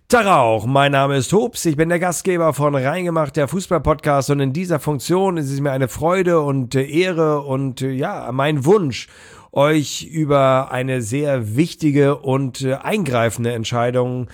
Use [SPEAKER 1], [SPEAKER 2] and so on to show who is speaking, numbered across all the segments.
[SPEAKER 1] Tag auch, mein Name ist Hobbs, ich bin der Gastgeber von Reingemacht, der Fußball-Podcast, und in dieser Funktion ist es mir eine Freude und Ehre und mein Wunsch, euch über eine sehr wichtige und eingreifende Entscheidung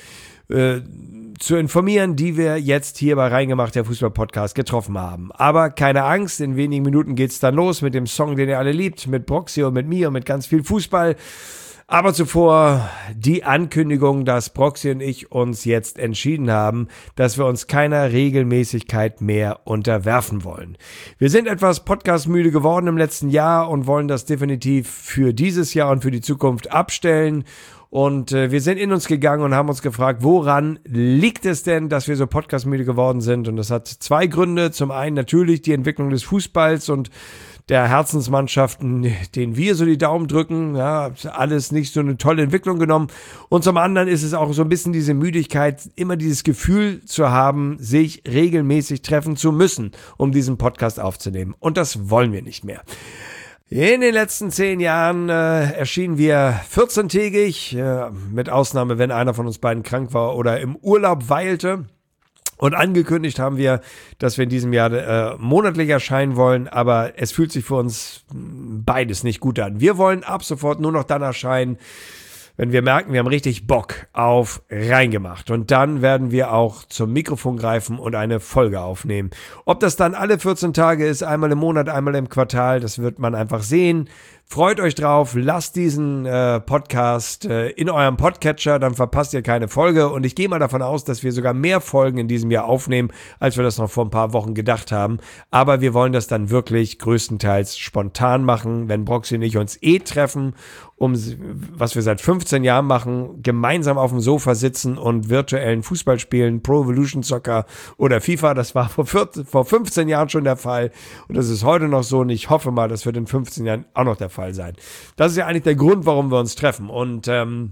[SPEAKER 1] zu informieren, die wir jetzt hier bei Reingemacht, der Fußball-Podcast, getroffen haben. Aber keine Angst, in wenigen Minuten geht's dann los mit dem Song, den ihr alle liebt, mit Broxy und mit mir und mit ganz viel Fußball. Aber zuvor die Ankündigung, dass Broxy und ich uns jetzt entschieden haben, dass wir uns keiner Regelmäßigkeit mehr unterwerfen wollen. Wir sind etwas podcastmüde geworden im letzten Jahr und wollen das definitiv für dieses Jahr und für die Zukunft abstellen. Und wir sind in uns gegangen und haben uns gefragt, woran liegt es denn, dass wir so podcastmüde geworden sind? Und das hat zwei Gründe. Zum einen natürlich die Entwicklung des Fußballs und der Herzensmannschaften, denen wir so die Daumen drücken. Ja, alles nicht so eine tolle Entwicklung genommen. Und zum anderen ist es auch so ein bisschen diese Müdigkeit, immer dieses Gefühl zu haben, sich regelmäßig treffen zu müssen, um diesen Podcast aufzunehmen. Und das wollen wir nicht mehr. In den letzten 10 Jahren erschienen wir 14-tägig, mit Ausnahme, wenn einer von uns beiden krank war oder im Urlaub weilte. Und angekündigt haben wir, dass wir in diesem Jahr monatlich erscheinen wollen, aber es fühlt sich für uns beides nicht gut an. Wir wollen ab sofort nur noch dann erscheinen, wenn wir merken, wir haben richtig Bock auf Reingemacht. Und dann werden wir auch zum Mikrofon greifen und eine Folge aufnehmen. Ob das dann alle 14 Tage ist, einmal im Monat, einmal im Quartal, das wird man einfach sehen. Freut euch drauf, lasst diesen Podcast in eurem Podcatcher, dann verpasst ihr keine Folge. Und ich gehe mal davon aus, dass wir sogar mehr Folgen in diesem Jahr aufnehmen, als wir das noch vor ein paar Wochen gedacht haben. Aber wir wollen das dann wirklich größtenteils spontan machen, wenn Broxy und ich uns treffen, was wir seit 15 Jahren machen, gemeinsam auf dem Sofa sitzen und virtuellen Fußball spielen, Pro Evolution Soccer oder FIFA. Das war vor 15 Jahren schon der Fall und das ist heute noch so und ich hoffe mal, das wird in 15 Jahren auch noch der Fall sein. Das ist ja eigentlich der Grund, warum wir uns treffen und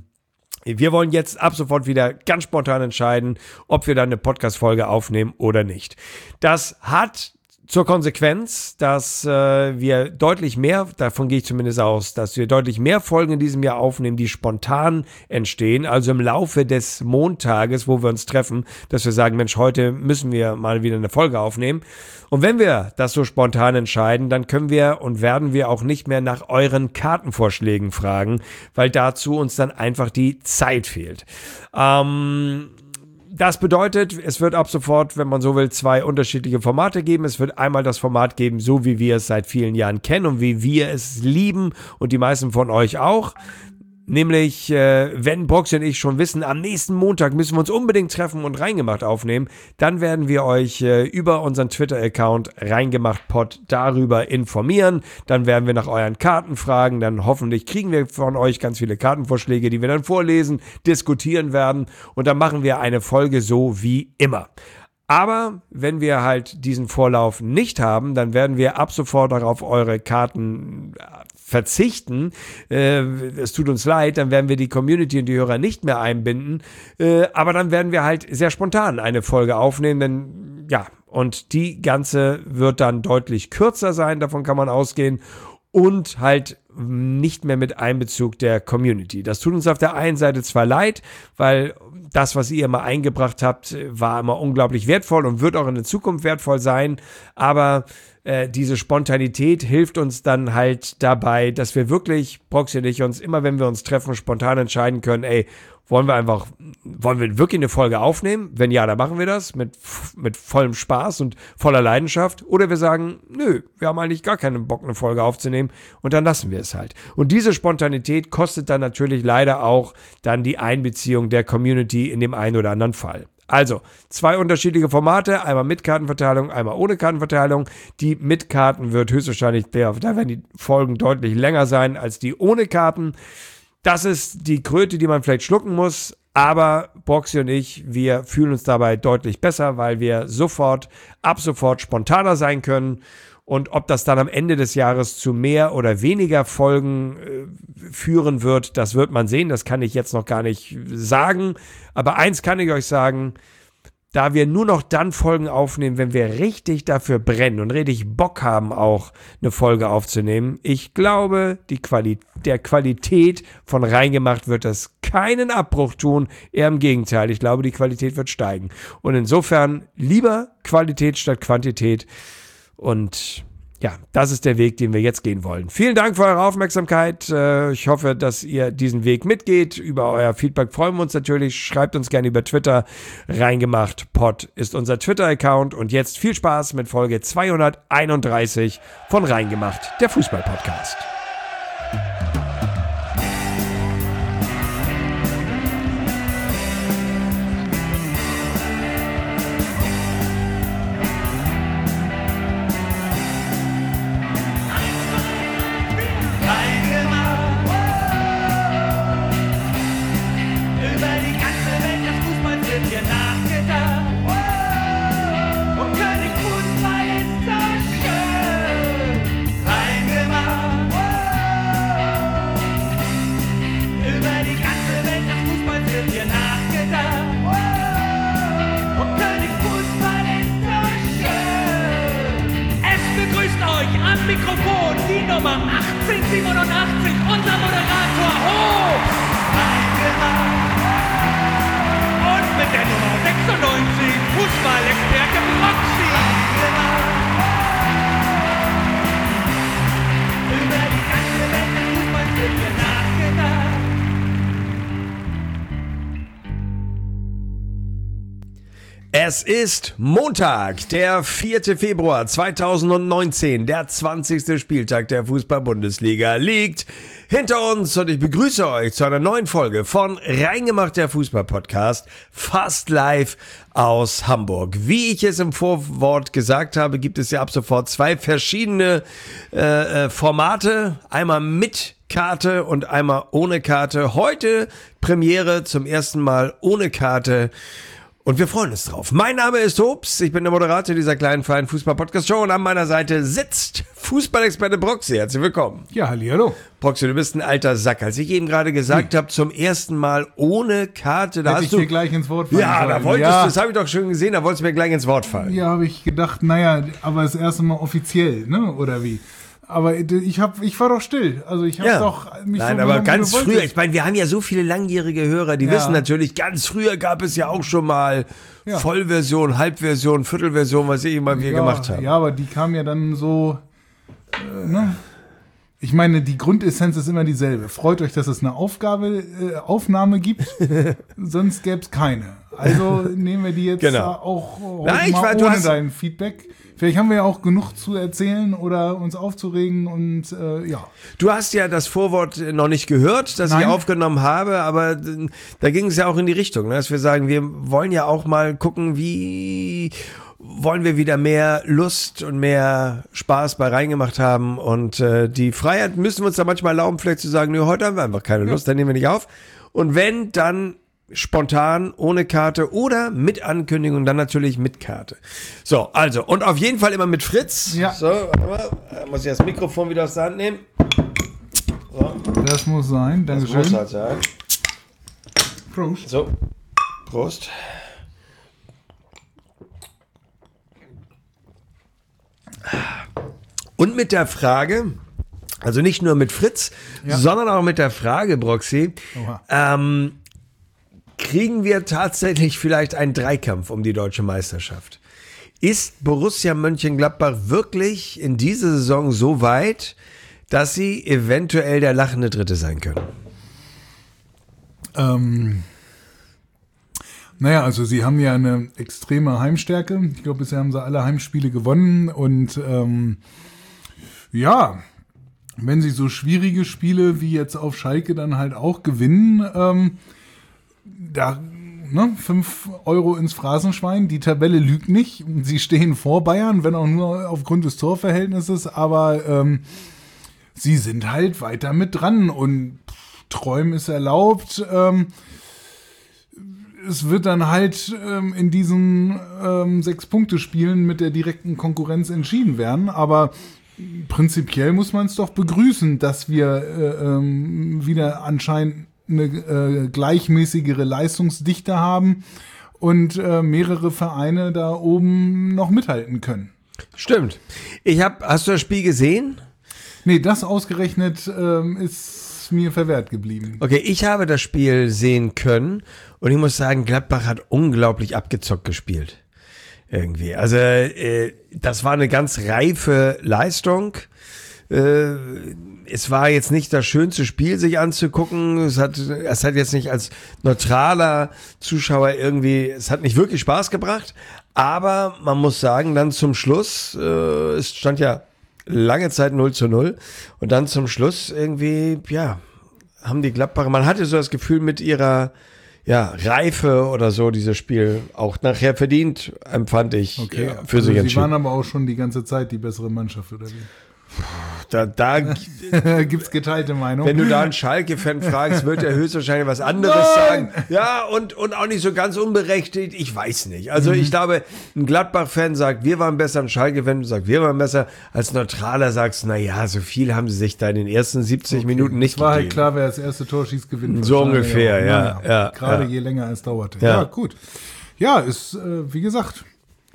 [SPEAKER 1] wir wollen jetzt ab sofort wieder ganz spontan entscheiden, ob wir dann eine Podcast-Folge aufnehmen oder nicht. Das hat zur Konsequenz, dass wir deutlich mehr, davon gehe ich zumindest aus, dass wir deutlich mehr Folgen in diesem Jahr aufnehmen, die spontan entstehen, also im Laufe des Montages, wo wir uns treffen, dass wir sagen, Mensch, heute müssen wir mal wieder eine Folge aufnehmen. Und wenn wir das so spontan entscheiden, dann können wir und werden wir auch nicht mehr nach euren Kartenvorschlägen fragen, weil dazu uns dann einfach die Zeit fehlt. Das bedeutet, es wird ab sofort, wenn man so will, 2 unterschiedliche Formate geben. Es wird einmal das Format geben, so wie wir es seit vielen Jahren kennen und wie wir es lieben und die meisten von euch auch. Nämlich, wenn Broxy und ich schon wissen, am nächsten Montag müssen wir uns unbedingt treffen und Reingemacht aufnehmen, dann werden wir euch über unseren Twitter-Account Reingemachtpod darüber informieren. Dann werden wir nach euren Karten fragen. Dann hoffentlich kriegen wir von euch ganz viele Kartenvorschläge, die wir dann vorlesen, diskutieren werden. Und dann machen wir eine Folge so wie immer. Aber wenn wir halt diesen Vorlauf nicht haben, dann werden wir ab sofort darauf eure Karten verzichten. Es tut uns leid, dann werden wir die Community und die Hörer nicht mehr einbinden. Aber dann werden wir halt sehr spontan eine Folge aufnehmen, denn ja, und die ganze wird dann deutlich kürzer sein, davon kann man ausgehen. Und halt nicht mehr mit Einbezug der Community. Das tut uns auf der einen Seite zwar leid, weil das, was ihr immer eingebracht habt, war immer unglaublich wertvoll und wird auch in der Zukunft wertvoll sein, aber diese Spontanität hilft uns dann halt dabei, dass wir wirklich, Broxy und ich, uns immer, wenn wir uns treffen, spontan entscheiden können, wollen wir wirklich eine Folge aufnehmen? Wenn ja, dann machen wir das mit vollem Spaß und voller Leidenschaft. Oder wir sagen, nö, wir haben eigentlich gar keinen Bock, eine Folge aufzunehmen und dann lassen wir es halt. Und diese Spontanität kostet dann natürlich leider auch dann die Einbeziehung der Community in dem einen oder anderen Fall. Also, 2 unterschiedliche Formate, einmal mit Kartenverteilung, einmal ohne Kartenverteilung. Die mit Karten wird höchstwahrscheinlich, da werden die Folgen deutlich länger sein als die ohne Karten. Das ist die Kröte, die man vielleicht schlucken muss, aber Broxy und ich, wir fühlen uns dabei deutlich besser, weil wir ab sofort spontaner sein können. Und ob das dann am Ende des Jahres zu mehr oder weniger Folgen führen wird, das wird man sehen. Das kann ich jetzt noch gar nicht sagen. Aber eins kann ich euch sagen, da wir nur noch dann Folgen aufnehmen, wenn wir richtig dafür brennen und richtig Bock haben, auch eine Folge aufzunehmen. Ich glaube, der Qualität von Reingemacht wird das keinen Abbruch tun, eher im Gegenteil. Ich glaube, die Qualität wird steigen. Und insofern lieber Qualität statt Quantität. Und ja, das ist der Weg, den wir jetzt gehen wollen. Vielen Dank für eure Aufmerksamkeit. Ich hoffe, dass ihr diesen Weg mitgeht. Über euer Feedback freuen wir uns natürlich. Schreibt uns gerne über Twitter. Reingemacht-Pod ist unser Twitter-Account. Und jetzt viel Spaß mit Folge 231 von Reingemacht, der Fußball-Podcast.
[SPEAKER 2] Mikrofon, die Nummer 1887, unser Moderator Hoch. Und mit der Nummer 96, Fußballexperte Broxy. Über die ganze Welt des Fußballs wird hier nachgedacht.
[SPEAKER 1] Es ist Montag, der 4. Februar 2019, der 20. Spieltag der Fußball-Bundesliga liegt hinter uns und ich begrüße euch zu einer neuen Folge von Reingemacht, der Fußball-Podcast, fast live aus Hamburg. Wie ich es im Vorwort gesagt habe, gibt es ja ab sofort zwei verschiedene Formate, einmal mit Karte und einmal ohne Karte. Heute Premiere zum ersten Mal ohne Karte. Und wir freuen uns drauf. Mein Name ist Hobbs, ich bin der Moderator dieser kleinen freien Fußball-Podcast-Show und an meiner Seite sitzt Fußballexperte Broxy. Herzlich willkommen.
[SPEAKER 3] Ja, hallihallo.
[SPEAKER 1] Broxy, du bist ein alter Sack. Als ich eben gerade gesagt habe, zum ersten Mal ohne Karte, da
[SPEAKER 3] Hätte
[SPEAKER 1] hast du...
[SPEAKER 3] dir gleich ins Wort fallen
[SPEAKER 1] Ja,
[SPEAKER 3] sollen.
[SPEAKER 1] da wolltest du, das habe ich doch schon gesehen, da wolltest du mir gleich ins Wort fallen.
[SPEAKER 3] Ja, habe ich gedacht, naja, aber das erste Mal offiziell, ne, oder wie? Aber ich war doch still. Also ich habe doch mich
[SPEAKER 1] Nein,
[SPEAKER 3] so
[SPEAKER 1] aber
[SPEAKER 3] benommen,
[SPEAKER 1] ganz
[SPEAKER 3] wie du
[SPEAKER 1] früher,
[SPEAKER 3] wolltest.
[SPEAKER 1] ich meine, wir haben ja so viele langjährige Hörer, die wissen natürlich, ganz früher gab es ja auch schon mal Vollversion, Halbversion, Viertelversion, was ich immer wir gemacht haben.
[SPEAKER 3] Ja, aber die kam ja dann so, ne? Ich meine, die Grundessenz ist immer dieselbe. Freut euch, dass es eine Aufnahme gibt, sonst gäbe es keine. Also nehmen wir die jetzt auch heute ohne dein Feedback. Vielleicht haben wir ja auch genug zu erzählen oder uns aufzuregen und ja.
[SPEAKER 1] Du hast ja das Vorwort noch nicht gehört, das ich aufgenommen habe, aber da ging es ja auch in die Richtung, ne? Dass wir sagen, wir wollen ja auch mal gucken, wie wollen wir wieder mehr Lust und mehr Spaß bei Reingemacht haben und die Freiheit müssen wir uns da manchmal erlauben, vielleicht zu sagen, nö, heute haben wir einfach keine Lust, dann nehmen wir nicht auf. Und wenn, dann spontan, ohne Karte oder mit Ankündigung, dann natürlich mit Karte. So, also, und auf jeden Fall immer mit Fritz.
[SPEAKER 3] Ja.
[SPEAKER 1] So, warte mal, da muss ich das Mikrofon wieder aus der Hand nehmen. So.
[SPEAKER 3] Das muss sein, dankeschön.
[SPEAKER 1] Das muss halt sein.
[SPEAKER 3] Prost.
[SPEAKER 1] So, Prost. Und mit der Frage, also nicht nur mit Fritz, sondern auch mit der Frage, Broxy, kriegen wir tatsächlich vielleicht einen Dreikampf um die deutsche Meisterschaft? Ist Borussia Mönchengladbach wirklich in dieser Saison so weit, dass sie eventuell der lachende Dritte sein können?
[SPEAKER 3] Naja, also sie haben ja eine extreme Heimstärke. Ich glaube, bisher haben sie alle Heimspiele gewonnen und ja, wenn sie so schwierige Spiele wie jetzt auf Schalke dann halt auch gewinnen, da 5 Euro ins Phrasenschwein, die Tabelle lügt nicht. Sie stehen vor Bayern, wenn auch nur aufgrund des Torverhältnisses, aber sie sind halt weiter mit dran und Träumen ist erlaubt. Es wird dann halt in diesen 6-Punkte-Spielen mit der direkten Konkurrenz entschieden werden, aber prinzipiell muss man es doch begrüßen, dass wir wieder anscheinend eine gleichmäßigere Leistungsdichte haben und mehrere Vereine da oben noch mithalten können.
[SPEAKER 1] Stimmt. Hast du das Spiel gesehen?
[SPEAKER 3] Nee, das ausgerechnet ist mir verwehrt geblieben.
[SPEAKER 1] Okay, ich habe das Spiel sehen können und ich muss sagen, Gladbach hat unglaublich abgezockt gespielt. Irgendwie. Also, das war eine ganz reife Leistung. Es war jetzt nicht das schönste Spiel, sich anzugucken. Es hat jetzt nicht als neutraler Zuschauer es hat nicht wirklich Spaß gebracht. Aber man muss sagen, dann zum Schluss, es stand ja lange Zeit 0:0 und dann zum Schluss irgendwie, ja, haben die Gladbacher, man hatte so das Gefühl mit ihrer Reife oder so, dieses Spiel auch nachher verdient, empfand ich für sich entschieden.
[SPEAKER 3] Sie waren aber auch schon die ganze Zeit die bessere Mannschaft, oder wie?
[SPEAKER 1] Da
[SPEAKER 3] gibt's geteilte Meinung.
[SPEAKER 1] Wenn du da einen Schalke-Fan fragst, wird er höchstwahrscheinlich was anderes sagen. Ja, und auch nicht so ganz unberechtigt. Ich weiß nicht. Also ich glaube, ein Gladbach-Fan sagt, wir waren besser, ein Schalke-Fan sagt, wir waren besser. Als Neutraler sagst, naja, so viel haben sie sich da in den ersten 70 Minuten nicht gegeben.
[SPEAKER 3] Es war halt klar, wer das erste Tor schießt, gewinnt.
[SPEAKER 1] So ungefähr, ja.
[SPEAKER 3] Gerade je länger es dauerte. Ja, gut. Ja, ist, wie gesagt,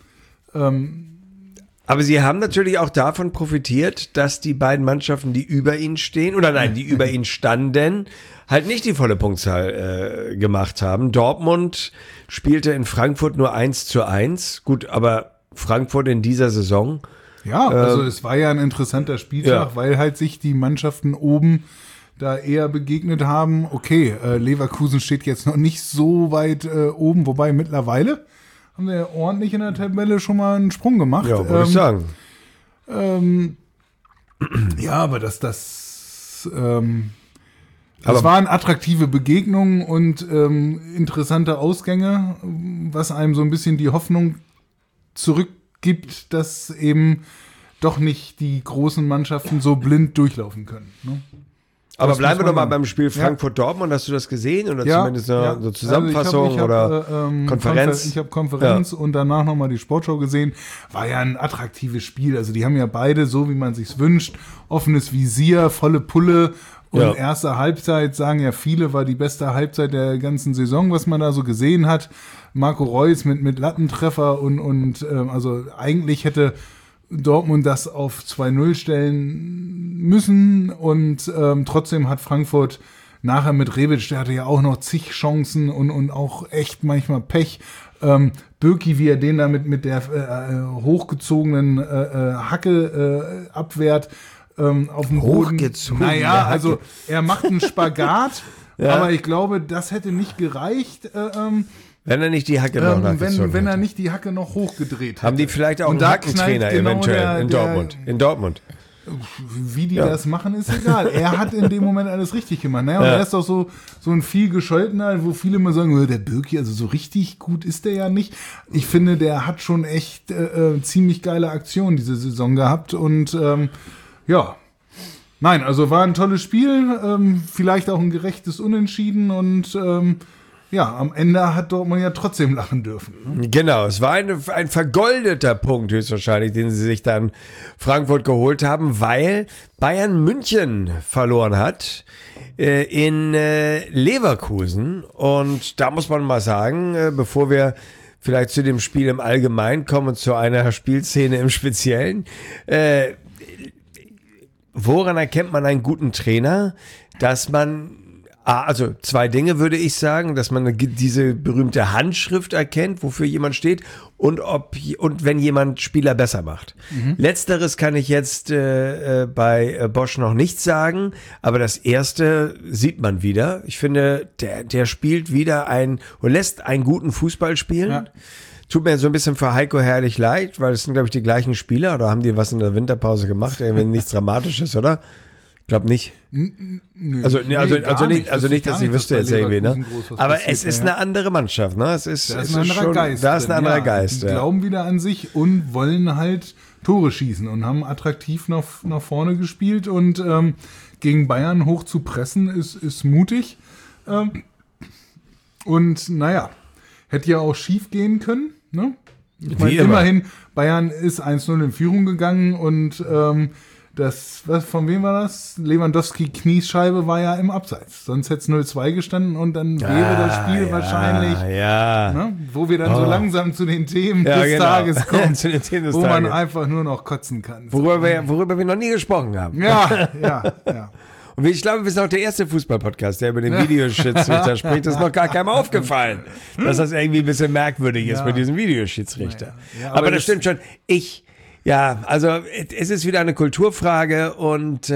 [SPEAKER 1] aber sie haben natürlich auch davon profitiert, dass die beiden Mannschaften, die über ihnen stehen, die über ihnen standen, halt nicht die volle Punktzahl gemacht haben. Dortmund spielte in Frankfurt nur 1:1. Gut, aber Frankfurt in dieser Saison.
[SPEAKER 3] Ja, also es war ja ein interessanter Spieltag, weil halt sich die Mannschaften oben da eher begegnet haben. Okay, Leverkusen steht jetzt noch nicht so weit oben, wobei mittlerweile haben wir ordentlich in der Tabelle schon mal einen Sprung gemacht.
[SPEAKER 1] Ja, würde ich sagen.
[SPEAKER 3] Ja, aber das waren attraktive Begegnungen und interessante Ausgänge, was einem so ein bisschen die Hoffnung zurückgibt, dass eben doch nicht die großen Mannschaften so blind durchlaufen können. Ne?
[SPEAKER 1] Aber bleiben wir doch mal beim Spiel Frankfurt-Dortmund. Hast du das gesehen? Oder zumindest eine Zusammenfassung
[SPEAKER 3] ich hab,
[SPEAKER 1] oder Konferenz?
[SPEAKER 3] Ich habe Konferenz und danach nochmal die Sportschau gesehen. War ja ein attraktives Spiel. Also die haben ja beide, so wie man sich's wünscht, offenes Visier, volle Pulle. Und erste Halbzeit, sagen ja viele, war die beste Halbzeit der ganzen Saison, was man da so gesehen hat. Marco Reus mit Lattentreffer und also eigentlich hätte Dortmund das auf 2:0 stellen müssen und trotzdem hat Frankfurt nachher mit Rebic, der hatte ja auch noch zig Chancen und auch echt manchmal Pech. Bürki, wie er den da mit der hochgezogenen Hacke abwehrt auf dem Boden. Naja, also er macht einen Spagat, aber ich glaube, das hätte nicht gereicht.
[SPEAKER 1] Wenn er nicht die Hacke noch nachgezogen
[SPEAKER 3] wenn er nicht die Hacke noch hochgedreht hätte.
[SPEAKER 1] Haben die vielleicht auch einen Hackentrainer eventuell in Dortmund?
[SPEAKER 3] Wie die das machen, ist egal. Er hat in dem Moment alles richtig gemacht. Naja, und er ist doch so ein viel gescholtener, wo viele immer sagen, der Bürki, also so richtig gut ist der ja nicht. Ich finde, der hat schon echt ziemlich geile Aktionen diese Saison gehabt und nein, also war ein tolles Spiel, vielleicht auch ein gerechtes Unentschieden und am Ende hat Dortmund ja trotzdem lachen dürfen. Ne?
[SPEAKER 1] Genau, es war ein vergoldeter Punkt höchstwahrscheinlich, den sie sich dann Frankfurt geholt haben, weil Bayern München verloren hat in Leverkusen. Und da muss man mal sagen, bevor wir vielleicht zu dem Spiel im Allgemeinen kommen und zu einer Spielszene im Speziellen, woran erkennt man einen guten Trainer? Dass man also zwei Dinge würde ich sagen, dass man diese berühmte Handschrift erkennt, wofür jemand steht und wenn jemand Spieler besser macht. Letzteres kann ich jetzt bei Bosch noch nicht sagen, aber das erste sieht man wieder. Ich finde, der spielt wieder lässt einen guten Fußball spielen. Ja. Tut mir so ein bisschen für Heiko Herrlich leid, weil es sind, glaube ich, die gleichen Spieler oder haben die was in der Winterpause gemacht? Irgendwie nichts Dramatisches, oder? Ich glaube nicht. Also nicht, dass ich wüsste jetzt irgendwie, ne? Aber es ist eine andere Mannschaft, ne? Da ist ein anderer Geist.
[SPEAKER 3] Die glauben wieder an sich und wollen halt Tore schießen und haben attraktiv nach vorne gespielt und gegen Bayern hoch zu pressen ist mutig. Und naja, hätte ja auch schief gehen können, ne? Ich meine, immerhin, Bayern ist 1:0 in Führung gegangen und von wem war das? Lewandowski Kniescheibe war ja im Abseits. Sonst hätte es 0-2 gestanden und dann wäre das Spiel wahrscheinlich, ne, wo wir dann so langsam zu den Themen des Tages kommen,
[SPEAKER 1] zu den Themen des
[SPEAKER 3] wo man
[SPEAKER 1] Tages.
[SPEAKER 3] einfach nur noch kotzen kann.
[SPEAKER 1] Worüber wir noch nie gesprochen haben.
[SPEAKER 3] Ja.
[SPEAKER 1] Und ich glaube, wir sind auch der erste Fußball-Podcast, der über den Videoschiedsrichter spricht. Das ist noch gar keinem aufgefallen, dass das irgendwie ein bisschen merkwürdig ist mit diesem Videoschiedsrichter.
[SPEAKER 3] Ja,
[SPEAKER 1] aber das stimmt schon. Also es ist wieder eine Kulturfrage und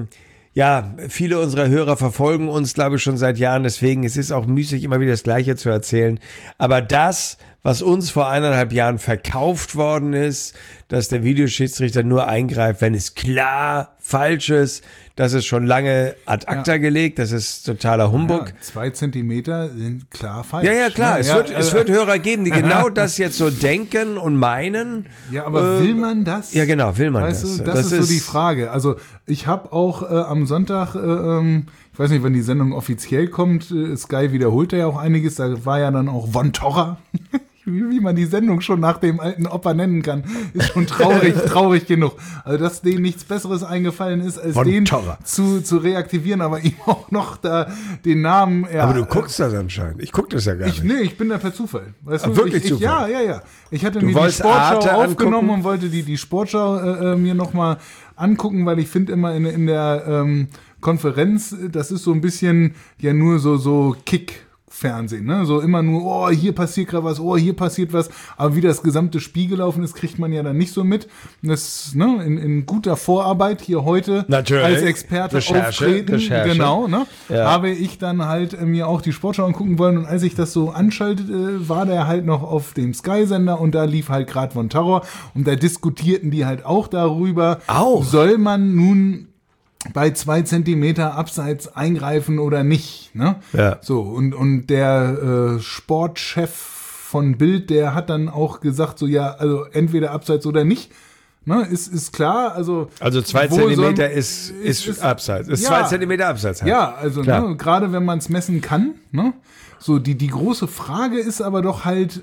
[SPEAKER 1] viele unserer Hörer verfolgen uns, glaube ich, schon seit Jahren. Deswegen es ist auch müßig, immer wieder das Gleiche zu erzählen. Aber das, was uns vor 1,5 Jahren verkauft worden ist, dass der Videoschiedsrichter nur eingreift, wenn es klar falsch ist, das ist schon lange ad acta gelegt, das ist totaler Humbug.
[SPEAKER 3] Ja, 2 Zentimeter sind klar falsch.
[SPEAKER 1] Ja, klar, es wird Hörer geben, die genau das jetzt so denken und meinen.
[SPEAKER 3] Ja, aber will man das?
[SPEAKER 1] Ja, genau, will man
[SPEAKER 3] weißt
[SPEAKER 1] das?
[SPEAKER 3] Du, das ist so die Frage. Also ich habe auch am Sonntag, ich weiß nicht, wann die Sendung offiziell kommt, Sky wiederholt ja auch einiges, da war ja dann auch Von Torra. Wie man die Sendung schon nach dem alten Opa nennen kann, ist schon traurig genug. Also, dass denen nichts Besseres eingefallen ist, als den zu reaktivieren, aber ihm auch noch da den Namen. Ja,
[SPEAKER 1] aber du guckst das anscheinend. Ich guck das ja gar nicht.
[SPEAKER 3] Nee, ich bin da per Zufall. Weißt du,
[SPEAKER 1] wirklich Zufall?
[SPEAKER 3] Ja. Ich hatte mir die Sportschau aufgenommen und wollte die Sportschau mir nochmal angucken, weil ich finde immer in der Konferenz, das ist so ein bisschen ja nur so Kick-Fernsehen, ne? So immer nur, hier passiert gerade was, hier passiert was, aber wie das gesamte Spiel gelaufen ist, kriegt man ja dann nicht so mit. Das, ne, in guter Vorarbeit hier heute
[SPEAKER 1] natürlich
[SPEAKER 3] als Experte auftreten, genau, ne? Ja. Habe ich dann halt mir auch die Sportschau angucken wollen und als ich das so anschaltete, war der halt noch auf dem Sky-Sender und da lief halt gerade Von Terror und da diskutierten die halt auch darüber, soll man nun bei 2 Zentimeter Abseits eingreifen oder nicht, ne? Ja. So, und der Sportchef von Bild, der hat dann auch gesagt, so ja, also entweder Abseits oder nicht, ne? Ist klar, also
[SPEAKER 1] 2 Zentimeter ist Abseits, ist 2 Zentimeter Abseits halt.
[SPEAKER 3] Ja, also ne, gerade wenn man es messen kann, ne? So, die große Frage ist aber doch halt,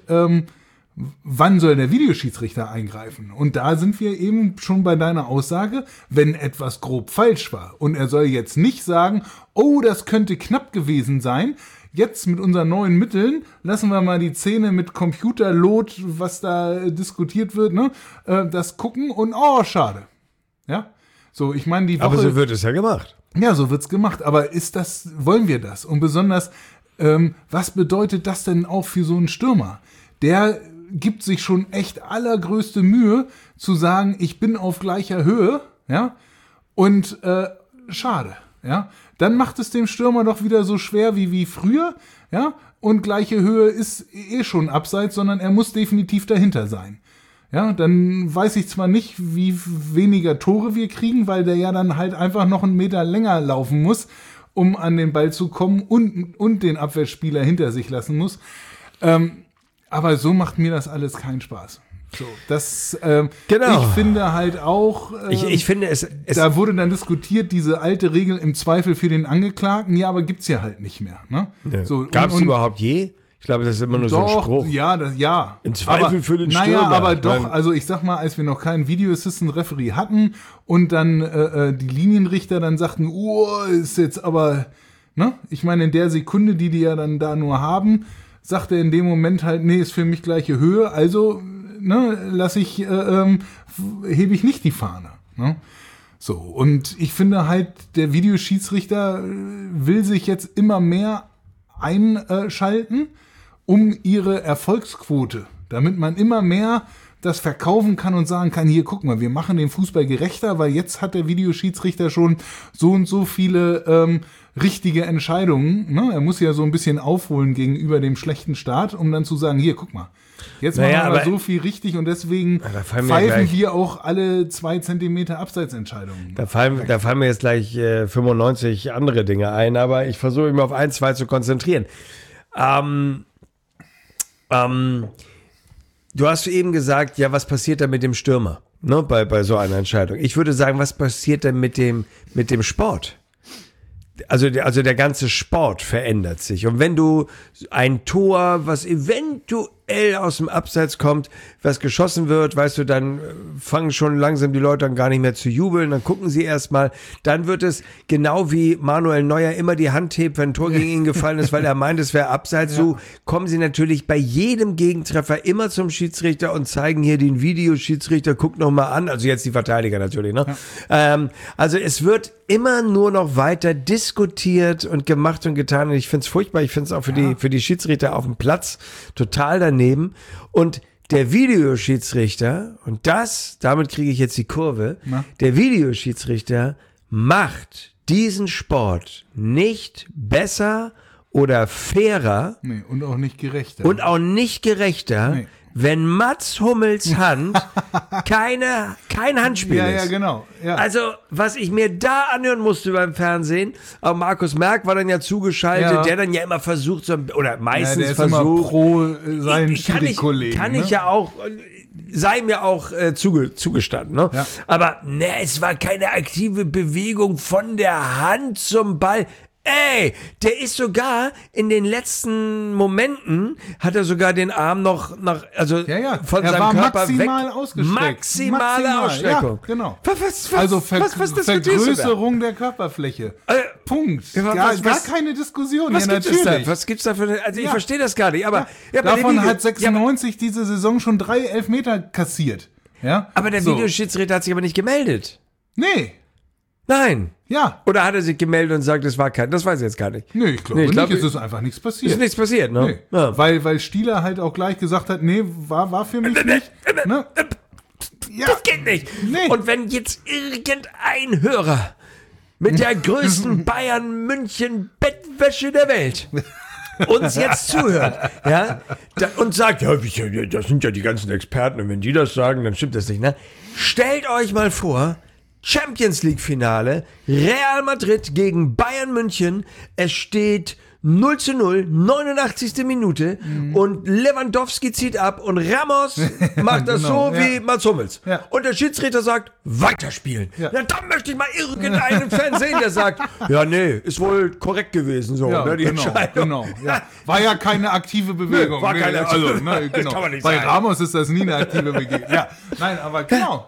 [SPEAKER 3] wann soll der Videoschiedsrichter eingreifen? Und da sind wir eben schon bei deiner Aussage, wenn etwas grob falsch war. Und er soll jetzt nicht sagen, das könnte knapp gewesen sein. Jetzt mit unseren neuen Mitteln lassen wir mal die Szene mit Computerlot, was da diskutiert wird, ne, das gucken und schade. Ja? So, ich meine, die Woche.
[SPEAKER 1] Aber so wird es ja gemacht.
[SPEAKER 3] Ja, so wird's gemacht. Aber wollen wir das? Und besonders, was bedeutet das denn auch für so einen Stürmer? Der gibt sich schon echt allergrößte Mühe zu sagen, ich bin auf gleicher Höhe, ja, und schade, ja. Dann macht es dem Stürmer doch wieder so schwer wie früher, ja, und gleiche Höhe ist schon Abseits, sondern er muss definitiv dahinter sein. Ja, dann weiß ich zwar nicht, wie weniger Tore wir kriegen, weil der ja dann halt einfach noch 1 Meter länger laufen muss, um an den Ball zu kommen und den Abwehrspieler hinter sich lassen muss. Aber so macht mir das alles keinen Spaß. So, das,
[SPEAKER 1] genau.
[SPEAKER 3] Ich finde halt auch,
[SPEAKER 1] ich finde es
[SPEAKER 3] da wurde dann diskutiert, diese alte Regel im Zweifel für den Angeklagten, ja, aber gibt's ja halt nicht mehr. Ne?
[SPEAKER 1] Ja.
[SPEAKER 3] So,
[SPEAKER 1] gab es überhaupt je? Ich glaube, das ist immer nur so ein Spruch.
[SPEAKER 3] Ja.
[SPEAKER 1] Im Zweifel für den Stürmer.
[SPEAKER 3] Naja, aber doch, also ich sag mal, als wir noch keinen Video Assistant Referee hatten und dann die Linienrichter dann sagten, ist jetzt aber, ne? Ich meine, in der Sekunde, die ja dann da nur haben, sagt er in dem Moment halt, nee, ist für mich gleiche Höhe, also ne, hebe ich nicht die Fahne. Ne? So, und ich finde halt, der Videoschiedsrichter will sich jetzt immer mehr einschalten, um ihre Erfolgsquote, damit man immer mehr das verkaufen kann und sagen kann, hier, guck mal, wir machen den Fußball gerechter, weil jetzt hat der Videoschiedsrichter schon so und so viele richtige Entscheidungen. Ne? Er muss ja so ein bisschen aufholen gegenüber dem schlechten Start, um dann zu sagen, hier, guck mal, jetzt machen wir aber so viel richtig und deswegen pfeifen wir auch alle 2 Zentimeter Abseitsentscheidungen.
[SPEAKER 1] Da fallen mir jetzt gleich 95 andere Dinge ein, aber ich versuche mich auf 1, 2 zu konzentrieren. Du hast eben gesagt, ja, was passiert da mit dem Stürmer, ne, bei so einer Entscheidung? Ich würde sagen, was passiert denn mit dem Sport? Also der ganze Sport verändert sich. Und wenn du ein Tor, was eventuell Duell aus dem Abseits kommt, was geschossen wird, weißt du, dann fangen schon langsam die Leute an gar nicht mehr zu jubeln, dann gucken sie erstmal, dann wird es genau wie Manuel Neuer immer die Hand hebt, wenn ein Tor gegen ihn gefallen ist, weil er meint, es wäre Abseits, so kommen sie natürlich bei jedem Gegentreffer immer zum Schiedsrichter und zeigen hier den Videoschiedsrichter, guckt noch mal an, also jetzt die Verteidiger natürlich, ne? Also es wird immer nur noch weiter diskutiert und gemacht und getan und ich finde es furchtbar, ich finde es auch für die Schiedsrichter auf dem Platz total daneben und der Videoschiedsrichter, und damit kriege ich jetzt die Kurve, der Videoschiedsrichter macht diesen Sport nicht besser oder fairer.
[SPEAKER 3] Nee, und auch nicht gerechter.
[SPEAKER 1] Nee. Wenn Mats Hummels Hand kein Handspiel ist.
[SPEAKER 3] Ja, genau. Ja.
[SPEAKER 1] Also, was ich mir da anhören musste beim Fernsehen, auch Markus Merck war dann ja zugeschaltet, der dann ja immer versucht, oder meistens
[SPEAKER 3] der ist
[SPEAKER 1] versucht.
[SPEAKER 3] Immer pro seinen Schiri-Kollegen.
[SPEAKER 1] Kann ich ja auch, sei mir auch zugestanden. Ne? Ja. Aber es war keine aktive Bewegung von der Hand zum Ball. Ey, der ist sogar in den letzten Momenten, hat er sogar den Arm noch von seinem Körper
[SPEAKER 3] maximal
[SPEAKER 1] weg.
[SPEAKER 3] ausgestreckt.
[SPEAKER 1] Maximale Ausstreckung.
[SPEAKER 3] Ja, genau.
[SPEAKER 1] Was
[SPEAKER 3] Vergrößerung der Körperfläche. Punkt. Gar keine Diskussion.
[SPEAKER 1] Was gibt's da für ich verstehe das gar nicht. Aber
[SPEAKER 3] davon hat 96 diese Saison schon 3 Elfmeter kassiert. Ja?
[SPEAKER 1] Aber der Videoschiedsrichter hat sich aber nicht gemeldet.
[SPEAKER 3] Nee.
[SPEAKER 1] Nein.
[SPEAKER 3] Ja.
[SPEAKER 1] Oder hat er sich gemeldet und sagt, es war kein, das weiß ich jetzt gar nicht.
[SPEAKER 3] Nee, ich glaube nicht, es ist einfach nichts passiert.
[SPEAKER 1] Ist nichts passiert, ne?
[SPEAKER 3] Nee. Ja. Weil Stieler halt auch gleich gesagt hat, nee, war für mich nicht. Ne?
[SPEAKER 1] Ja. Das geht nicht. Nee. Und wenn jetzt irgendein Hörer mit der größten Bayern-München-Bettwäsche der Welt uns jetzt zuhört, und sagt, das sind ja die ganzen Experten und wenn die das sagen, dann stimmt das nicht, ne? Stellt euch mal vor, Champions League Finale, Real Madrid gegen Bayern München. Es steht 0:0, 89. Minute und Lewandowski zieht ab und Ramos macht das wie Mats Hummels. Ja. Und der Schiedsrichter sagt, weiterspielen. Ja. Na, dann möchte ich mal irgendeinen Fan sehen, der sagt, ist wohl korrekt gewesen, die Entscheidung.
[SPEAKER 3] Genau. Ja. War ja keine aktive Bewegung.
[SPEAKER 1] War keine aktive Bewegung.
[SPEAKER 3] Genau.
[SPEAKER 1] Kann man nicht
[SPEAKER 3] Bei
[SPEAKER 1] sagen.
[SPEAKER 3] Ramos ist das nie eine aktive Bewegung. Ja. Nein, aber genau,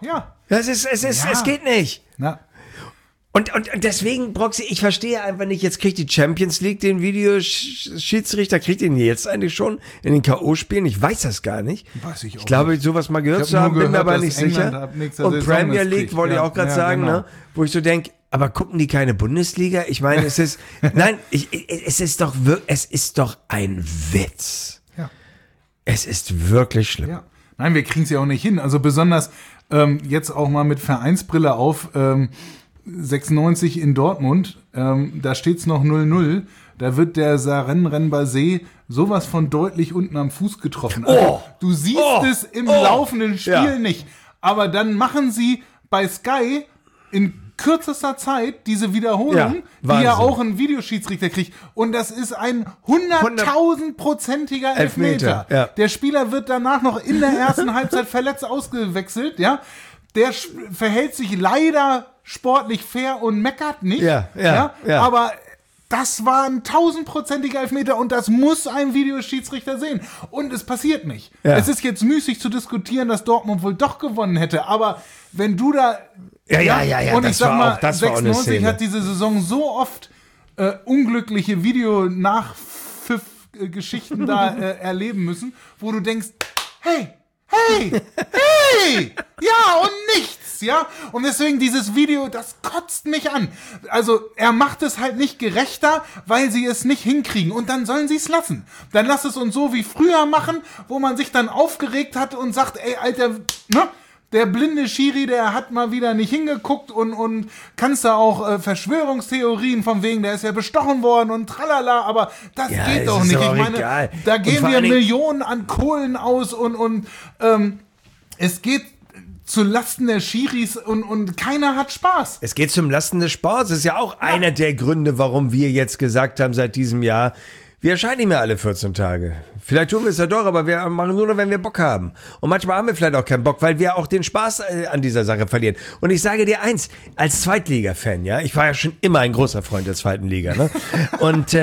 [SPEAKER 1] Es geht nicht.
[SPEAKER 3] Ja.
[SPEAKER 1] Und deswegen, Broxy, ich verstehe einfach nicht, jetzt kriegt die Champions League den Videoschiedsrichter, kriegt ihn jetzt eigentlich schon in den K.O.-Spielen? Ich weiß das gar nicht.
[SPEAKER 3] Weiß ich auch
[SPEAKER 1] Ich glaube,
[SPEAKER 3] nicht.
[SPEAKER 1] sowas mal gehört zu haben, bin mir aber nicht sicher. Und Premier League wollte ich auch gerade sagen,
[SPEAKER 3] genau.
[SPEAKER 1] ne? Wo ich so denke, aber gucken die keine Bundesliga? Ich meine, es ist, es ist doch ein Witz.
[SPEAKER 3] Ja.
[SPEAKER 1] Es ist wirklich schlimm.
[SPEAKER 3] Ja. Nein, wir kriegen es ja auch nicht hin. Also besonders jetzt auch mal mit Vereinsbrille auf, 96 in Dortmund, da steht's noch 0:0. Da wird der Sarenrenbasé sowas von deutlich unten am Fuß getroffen. Also, du siehst es im laufenden Spiel nicht. Aber dann machen sie bei Sky in kürzester Zeit diese Wiederholung, die ja auch ein Videoschiedsrichter kriegt. Und das ist ein 100.000-prozentiger Elfmeter.
[SPEAKER 1] Ja.
[SPEAKER 3] Der Spieler wird danach noch in der ersten Halbzeit verletzt ausgewechselt, ja. Der verhält sich leider sportlich fair und meckert nicht. Ja. Aber das war ein 1000-prozentiger Elfmeter und das muss ein Videoschiedsrichter sehen. Und es passiert nicht. Ja. Es ist jetzt müßig zu diskutieren, dass Dortmund wohl doch gewonnen hätte. Aber wenn du da... Und ich sag mal, 96 hat diese Saison so oft unglückliche Video-Nachpfiff-Geschichten da erleben müssen, wo du denkst, hey, ja, und nichts, ja. Und deswegen dieses Video, das kotzt mich an. Also, er macht es halt nicht gerechter, weil sie es nicht hinkriegen. Und dann sollen sie es lassen. Dann lass es uns so wie früher machen, wo man sich dann aufgeregt hat und sagt, ey, Alter, ne? Der blinde Schiri, der hat mal wieder nicht hingeguckt und kannst da auch Verschwörungstheorien von wegen, der ist ja bestochen worden und tralala, aber das geht doch nicht. Ich meine, da gehen wir Millionen an Kohlen aus und es geht zu Lasten der Schiris und keiner hat Spaß.
[SPEAKER 1] Es geht zum Lasten des Sports. Das ist ja auch einer der Gründe, warum wir jetzt gesagt haben seit diesem Jahr, wir erscheinen nicht mehr alle 14 Tage. Vielleicht tun wir es ja doch, aber wir machen nur noch, wenn wir Bock haben. Und manchmal haben wir vielleicht auch keinen Bock, weil wir auch den Spaß an dieser Sache verlieren. Und ich sage dir eins, als Zweitliga-Fan, ich war ja schon immer ein großer Freund der zweiten Liga, ne? Und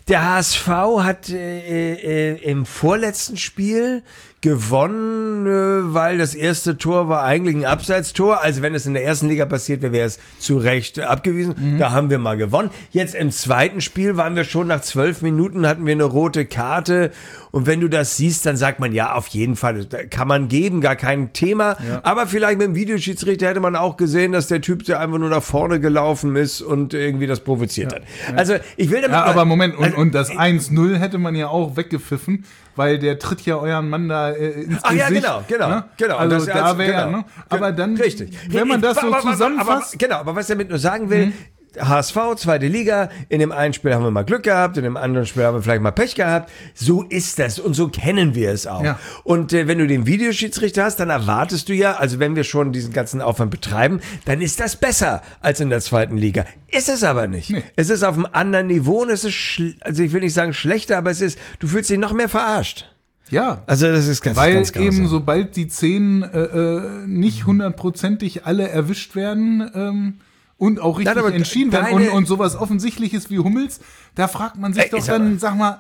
[SPEAKER 1] Der HSV hat im vorletzten Spiel gewonnen, weil das erste Tor war eigentlich ein Abseitstor. Also wenn es in der ersten Liga passiert wäre, wäre es zu Recht abgewiesen. Da haben wir mal gewonnen. Jetzt im zweiten Spiel waren wir schon nach 12 Minuten, hatten wir eine rote Karte. Und wenn du das siehst, dann sagt man, ja, auf jeden Fall, kann man geben, gar kein Thema. Ja. Aber vielleicht mit dem Videoschiedsrichter hätte man auch gesehen, dass der Typ, der einfach nur nach vorne gelaufen ist und irgendwie das provoziert hat. Ja. Also ich will damit...
[SPEAKER 3] Ja, aber Moment, und das 1-0 hätte man ja auch weggepfiffen, weil der tritt ja euren Mann da ins Gesicht.
[SPEAKER 1] Ach ja, genau.
[SPEAKER 3] Ne?
[SPEAKER 1] Genau.
[SPEAKER 3] Also da wäre, ne? Aber dann,
[SPEAKER 1] richtig.
[SPEAKER 3] Wenn man das so zusammenfasst...
[SPEAKER 1] Aber was ich damit nur sagen will, HSV, zweite Liga, in dem einen Spiel haben wir mal Glück gehabt, in dem anderen Spiel haben wir vielleicht mal Pech gehabt. So ist das und so kennen wir es auch. Ja. Und wenn du den Videoschiedsrichter hast, dann erwartest du ja, also wenn wir schon diesen ganzen Aufwand betreiben, dann ist das besser als in der zweiten Liga. Ist es aber nicht. Nee. Es ist auf einem anderen Niveau und es ist, also ich will nicht sagen schlechter, aber es ist, du fühlst dich noch mehr verarscht.
[SPEAKER 3] Ja,
[SPEAKER 1] also das ist ganz
[SPEAKER 3] weil eben sobald die 10 nicht 100%ig alle erwischt werden, und auch richtig entschieden werden und sowas Offensichtliches wie Hummels, da fragt man sich doch dann, sag mal,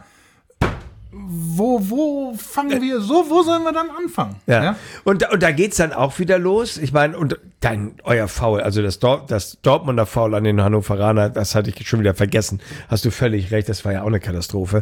[SPEAKER 3] wo fangen wir, wo sollen wir dann anfangen?
[SPEAKER 1] Ja. Und da geht's dann auch wieder los. Ich meine, und euer Foul, also das Dortmunder Foul an den Hannoveraner, das hatte ich schon wieder vergessen. Hast du völlig recht, das war ja auch eine Katastrophe.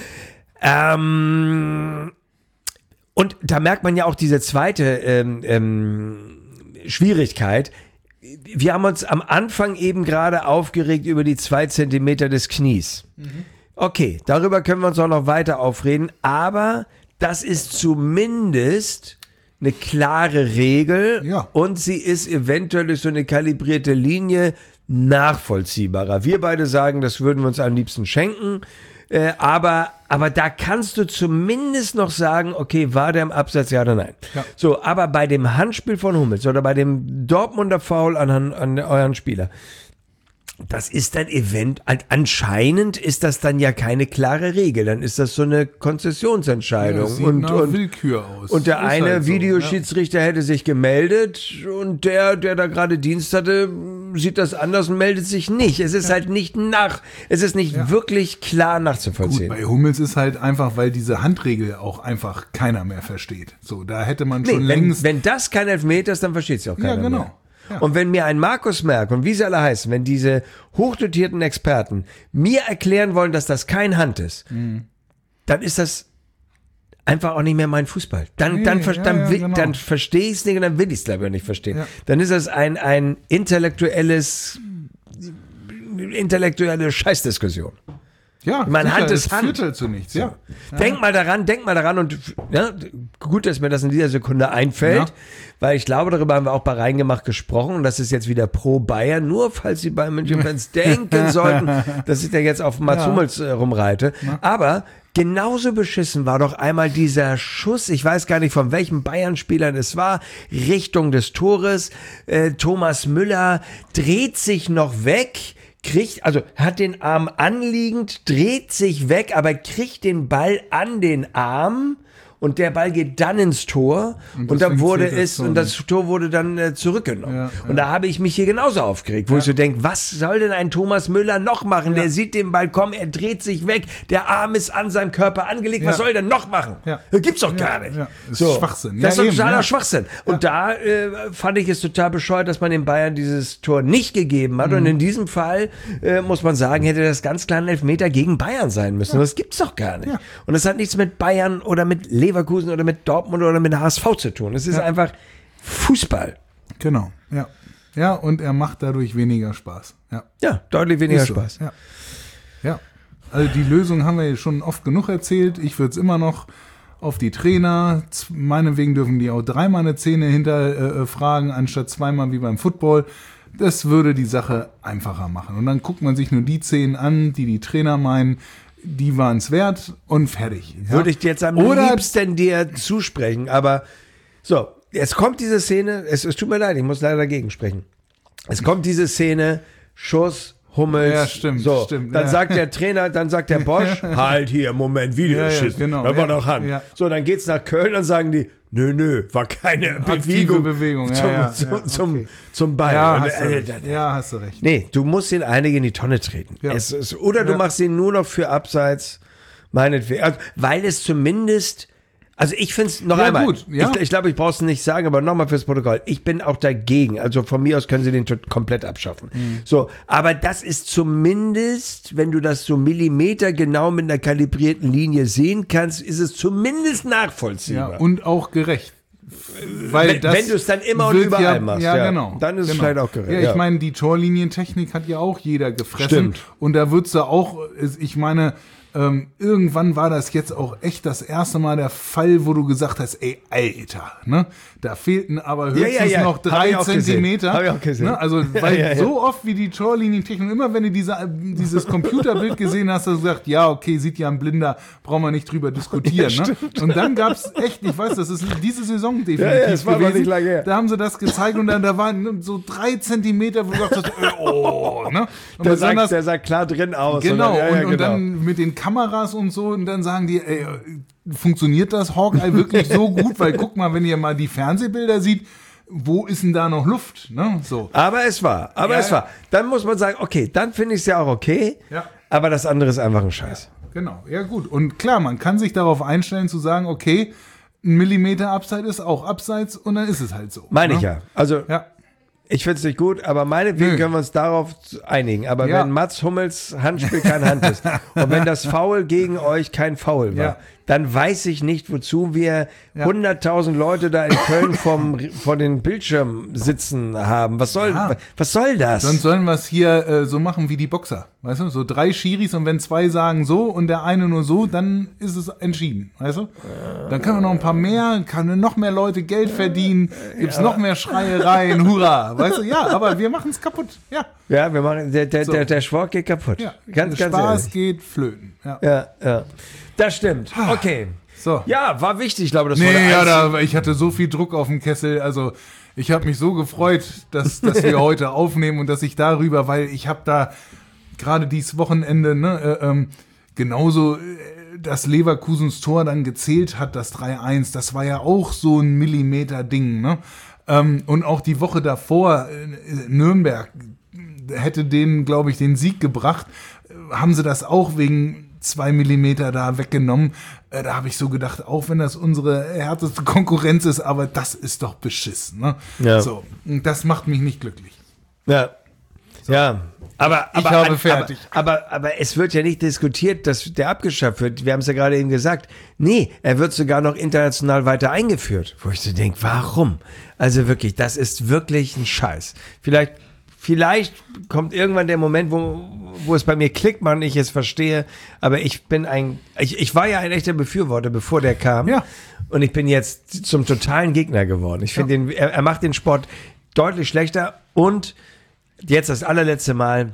[SPEAKER 1] Und da merkt man ja auch diese zweite Schwierigkeit. Wir haben uns am Anfang eben gerade aufgeregt über die 2 Zentimeter des Knies. Okay, darüber können wir uns auch noch weiter aufreden, aber das ist zumindest eine klare Regel und sie ist eventuell durch so eine kalibrierte Linie nachvollziehbarer. Wir beide sagen, das würden wir uns am liebsten schenken, aber da kannst du zumindest noch sagen, okay, war der im Abseits, ja oder nein. Ja. So, aber bei dem Handspiel von Hummels oder bei dem Dortmunder Foul an euren Spieler, das ist dann anscheinend ist das dann ja keine klare Regel, dann ist das so eine Konzessionsentscheidung. Ja,
[SPEAKER 3] sieht nach Willkür aus.
[SPEAKER 1] Und der eine halt Videoschiedsrichter hätte sich gemeldet und der da gerade Dienst hatte, sieht das anders und meldet sich nicht. Es ist halt nicht wirklich klar nachzuvollziehen.
[SPEAKER 3] Gut, bei Hummels ist halt einfach, weil diese Handregel auch einfach keiner mehr versteht. So, da hätte man schon längst...
[SPEAKER 1] Wenn das kein Elfmeter ist, dann versteht es ja auch keiner mehr. Ja. Und wenn mir ein Markus Merck und wie sie alle heißen, wenn diese hochdotierten Experten mir erklären wollen, dass das kein Hand ist, dann ist das einfach auch nicht mehr mein Fußball. Dann verstehe ich es nicht und dann will ich es glaube ich nicht verstehen. Ja. Dann ist das eine intellektuelle Scheißdiskussion.
[SPEAKER 3] Ja,
[SPEAKER 1] meine Hand ist Hand.
[SPEAKER 3] Führt halt zu nichts, ja.
[SPEAKER 1] Denk mal daran und gut, dass mir das in dieser Sekunde einfällt, weil ich glaube, darüber haben wir auch bei Reingemacht gesprochen und das ist jetzt wieder pro Bayern, nur falls die Bayern München-Fans denken sollten, dass ich da jetzt auf Mats Hummels rumreite. Ja. Aber genauso beschissen war doch einmal dieser Schuss, ich weiß gar nicht von welchen Bayern-Spielern es war, Richtung des Tores. Thomas Müller dreht sich noch weg, hat den Arm anliegend, dreht sich weg, aber kriegt den Ball an den Arm und der Ball geht dann ins Tor und dann das Tor wurde dann zurückgenommen. Ja. Und da habe ich mich hier genauso aufgeregt, wo ich so denke, was soll denn ein Thomas Müller noch machen? Der sieht den Ball kommen, er dreht sich weg, der Arm ist an seinem Körper angelegt, was soll er denn noch machen? Ja. Das gibt's doch gar nicht. Ja.
[SPEAKER 3] Das ist Schwachsinn.
[SPEAKER 1] Das ist totaler Schwachsinn. Und da fand ich es total bescheuert, dass man den Bayern dieses Tor nicht gegeben hat. Und in diesem Fall, muss man sagen, hätte das ganz klar ein Elfmeter gegen Bayern sein müssen. Das gibt's doch gar nicht. Ja. Und das hat nichts mit Bayern oder mit Leverkusen oder mit Dortmund oder mit HSV zu tun. Es ist einfach Fußball.
[SPEAKER 3] Genau, ja. Ja, und er macht dadurch weniger Spaß.
[SPEAKER 1] Ja, deutlich weniger Spaß.
[SPEAKER 3] Ja. Also die Lösung haben wir ja schon oft genug erzählt. Ich würde es immer noch auf die Trainer, meinetwegen dürfen die auch 3-mal eine Szene hinterfragen, anstatt 2-mal wie beim Football. Das würde die Sache einfacher machen. Und dann guckt man sich nur die Szenen an, die Trainer meinen, die waren es wert und fertig. Ja?
[SPEAKER 1] Würde ich dir jetzt am liebsten dir zusprechen, aber so, es kommt diese Szene, es tut mir leid, ich muss leider dagegen sprechen. Es kommt diese Szene, Schuss, Hummels.
[SPEAKER 3] Ja, stimmt,
[SPEAKER 1] So,
[SPEAKER 3] stimmt,
[SPEAKER 1] dann
[SPEAKER 3] ja.
[SPEAKER 1] sagt der Trainer, dann sagt der Bosch, halt hier, Moment, Videoschiss.
[SPEAKER 3] Ja, genau,
[SPEAKER 1] Da war
[SPEAKER 3] ja,
[SPEAKER 1] doch Hand.
[SPEAKER 3] ja.
[SPEAKER 1] So, dann geht's nach Köln, dann sagen die, nö, war keine Bewegung, zum Ball.
[SPEAKER 3] Ja,
[SPEAKER 1] Und,
[SPEAKER 3] hast du recht. Ja, hast du recht.
[SPEAKER 1] nee, du musst den einige in die Tonne treten.
[SPEAKER 3] Ja.
[SPEAKER 1] Oder du
[SPEAKER 3] Ja.
[SPEAKER 1] machst ihn nur noch für Abseits, meinetwegen. Also, weil es zumindest, also ich finde es noch
[SPEAKER 3] Ja,
[SPEAKER 1] einmal,
[SPEAKER 3] gut, ja.
[SPEAKER 1] ich glaube, ich brauche es nicht sagen, aber nochmal fürs Protokoll, ich bin auch dagegen, also von mir aus können sie den komplett abschaffen. So, aber das ist zumindest, wenn du das so Millimeter genau mit einer kalibrierten Linie sehen kannst, ist es zumindest
[SPEAKER 3] Ja,
[SPEAKER 1] nachvollziehbar.
[SPEAKER 3] und auch gerecht. Weil
[SPEAKER 1] Wenn du es dann immer und
[SPEAKER 3] wird
[SPEAKER 1] überall machst,
[SPEAKER 3] ja,
[SPEAKER 1] ja.
[SPEAKER 3] genau.
[SPEAKER 1] Dann ist es
[SPEAKER 3] genau.
[SPEAKER 1] halt auch gerecht,
[SPEAKER 3] Ja,
[SPEAKER 1] ja.
[SPEAKER 3] ich meine, die Torlinientechnik hat ja auch jeder gefressen.
[SPEAKER 1] Stimmt.
[SPEAKER 3] Und da wird's ja auch, ich meine, irgendwann war das jetzt auch echt das erste Mal der Fall, wo du gesagt hast, ey, Alter, ne? Da fehlten aber höchstens
[SPEAKER 1] ja.
[SPEAKER 3] noch
[SPEAKER 1] Hab ich
[SPEAKER 3] 3
[SPEAKER 1] auch gesehen.
[SPEAKER 3] Zentimeter.
[SPEAKER 1] Hab ich auch gesehen.
[SPEAKER 3] Ne? Also, weil
[SPEAKER 1] Ja.
[SPEAKER 3] so oft wie die Torlinientechnik, immer wenn du dieses Computerbild gesehen hast, hast du gesagt, ja, okay, sieht ja ein Blinder, brauchen wir nicht drüber diskutieren. Ne? Und dann gab's echt, ich weiß, das ist diese Saison definitiv
[SPEAKER 1] es war noch
[SPEAKER 3] gewesen.
[SPEAKER 1] nicht lange her.
[SPEAKER 3] Da haben sie das gezeigt und dann da waren so 3 Zentimeter, wo du sagst, oh, ne? Und
[SPEAKER 1] Der sah klar drin aus.
[SPEAKER 3] genau,
[SPEAKER 1] oder? Ja,
[SPEAKER 3] und dann mit den Kameras und so, und dann sagen die, ey, funktioniert das Hawkeye wirklich so gut? Weil guck mal, wenn ihr mal die Fernsehbilder sieht, wo ist denn da noch Luft? Ne? So.
[SPEAKER 1] Aber es war. Dann muss man sagen, okay, dann finde ich es ja auch okay.
[SPEAKER 3] Ja.
[SPEAKER 1] Aber das andere ist einfach ein Scheiß.
[SPEAKER 3] Genau, ja gut. Und klar, man kann sich darauf einstellen zu sagen, okay, 1 Millimeter Abseits ist auch Abseits und dann ist es halt so.
[SPEAKER 1] Meine
[SPEAKER 3] ne?
[SPEAKER 1] ich ja. Also,
[SPEAKER 3] Ja.
[SPEAKER 1] ich finde es nicht gut, aber meinetwegen
[SPEAKER 3] Nö.
[SPEAKER 1] können wir uns darauf einigen. Aber
[SPEAKER 3] Ja.
[SPEAKER 1] wenn Mats Hummels Handspiel kein Hand ist und wenn das Foul gegen euch kein Foul war,
[SPEAKER 3] Ja.
[SPEAKER 1] dann weiß ich nicht, wozu wir 100.000 Leute da in Köln vor den Bildschirmen sitzen haben. Was soll das?
[SPEAKER 3] Sonst sollen wir es hier so machen wie die Boxer. Weißt du, so 3 Schiris und wenn 2 sagen so und der eine nur so, dann ist es entschieden. Weißt du? Dann können wir noch ein paar mehr, können noch mehr Leute Geld verdienen, gibt's noch mehr Schreiereien, hurra. Weißt du, ja, aber wir machen es kaputt. Ja.
[SPEAKER 1] Ja, wir machen, der Sport geht kaputt.
[SPEAKER 3] Ja.
[SPEAKER 1] Ganz
[SPEAKER 3] Spaß
[SPEAKER 1] ehrlich.
[SPEAKER 3] geht flöten. Ja.
[SPEAKER 1] Ja. Das stimmt. Okay.
[SPEAKER 3] So.
[SPEAKER 1] Ja, war wichtig, ich glaube, das
[SPEAKER 3] Nee,
[SPEAKER 1] war
[SPEAKER 3] ja, ich hatte so viel Druck auf dem Kessel. Also ich habe mich so gefreut, dass wir heute aufnehmen und dass ich darüber, weil ich habe da gerade dieses Wochenende genauso das Leverkusens Tor dann gezählt hat, das 3-1. Das war ja auch so ein Millimeter-Ding. Ne? Und auch die Woche davor, Nürnberg hätte denen, glaube ich, den Sieg gebracht. Haben sie das auch wegen 2 Millimeter da weggenommen. Da habe ich so gedacht, auch wenn das unsere härteste Konkurrenz ist, aber das ist doch beschissen. Ne?
[SPEAKER 1] Ja.
[SPEAKER 3] So, und das macht mich nicht glücklich.
[SPEAKER 1] Ja. Ja. Aber
[SPEAKER 3] fertig.
[SPEAKER 1] Aber es wird ja nicht diskutiert, dass der abgeschafft wird. Wir haben es ja gerade eben gesagt. Nee, er wird sogar noch international weiter eingeführt. Wo ich so denke, warum? Also wirklich, das ist wirklich ein Scheiß. Vielleicht kommt irgendwann der Moment, wo es bei mir klickt, man, ich es verstehe, aber ich war ja ein echter Befürworter, bevor der kam.
[SPEAKER 3] Ja.
[SPEAKER 1] Und ich bin jetzt zum totalen Gegner geworden. Ich finde, er macht den Sport deutlich schlechter und jetzt das allerletzte Mal,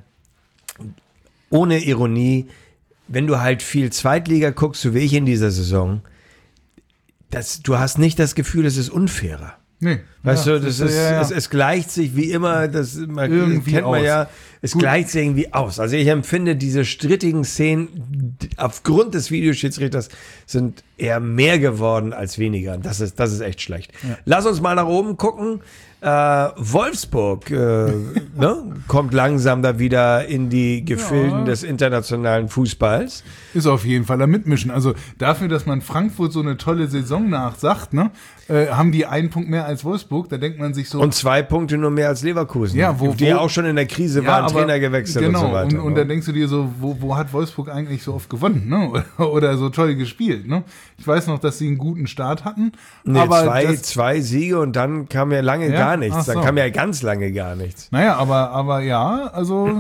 [SPEAKER 1] ohne Ironie, wenn du halt viel Zweitliga guckst, so wie ich in dieser Saison, du hast nicht das Gefühl, es ist unfairer.
[SPEAKER 3] Nee.
[SPEAKER 1] Weißt du, das ist,
[SPEAKER 3] ja.
[SPEAKER 1] Es gleicht sich wie immer,
[SPEAKER 3] Irgendwie
[SPEAKER 1] kennt man
[SPEAKER 3] aus.
[SPEAKER 1] ja, es
[SPEAKER 3] Gut.
[SPEAKER 1] gleicht sich irgendwie aus. Also ich empfinde diese strittigen Szenen aufgrund des Videoschiedsrichters sind eher mehr geworden als weniger. Das ist echt schlecht. Ja. Lass uns mal nach oben gucken. Wolfsburg kommt langsam da wieder in die Gefilden des internationalen Fußballs.
[SPEAKER 3] Ist auf jeden Fall da mitmischen. Also dafür, dass man Frankfurt so eine tolle Saison nachsagt, ne, haben die 1 Punkt mehr als Wolfsburg. Da denkt man sich so.
[SPEAKER 1] Und 2 Punkte nur mehr als Leverkusen.
[SPEAKER 3] Ja,
[SPEAKER 1] die ja auch schon in der Krise waren,
[SPEAKER 3] aber
[SPEAKER 1] Trainer gewechselt
[SPEAKER 3] genau,
[SPEAKER 1] und so weiter.
[SPEAKER 3] Und dann denkst du dir so, wo hat Wolfsburg eigentlich so oft gewonnen, ne? Oder so toll gespielt, ne? Ich weiß noch, dass sie einen guten Start hatten.
[SPEAKER 1] Nee,
[SPEAKER 3] aber
[SPEAKER 1] zwei Siege und dann kam ja lange gar nichts.
[SPEAKER 3] Ach so.
[SPEAKER 1] Dann kam ja ganz lange gar nichts.
[SPEAKER 3] Naja, aber ja, also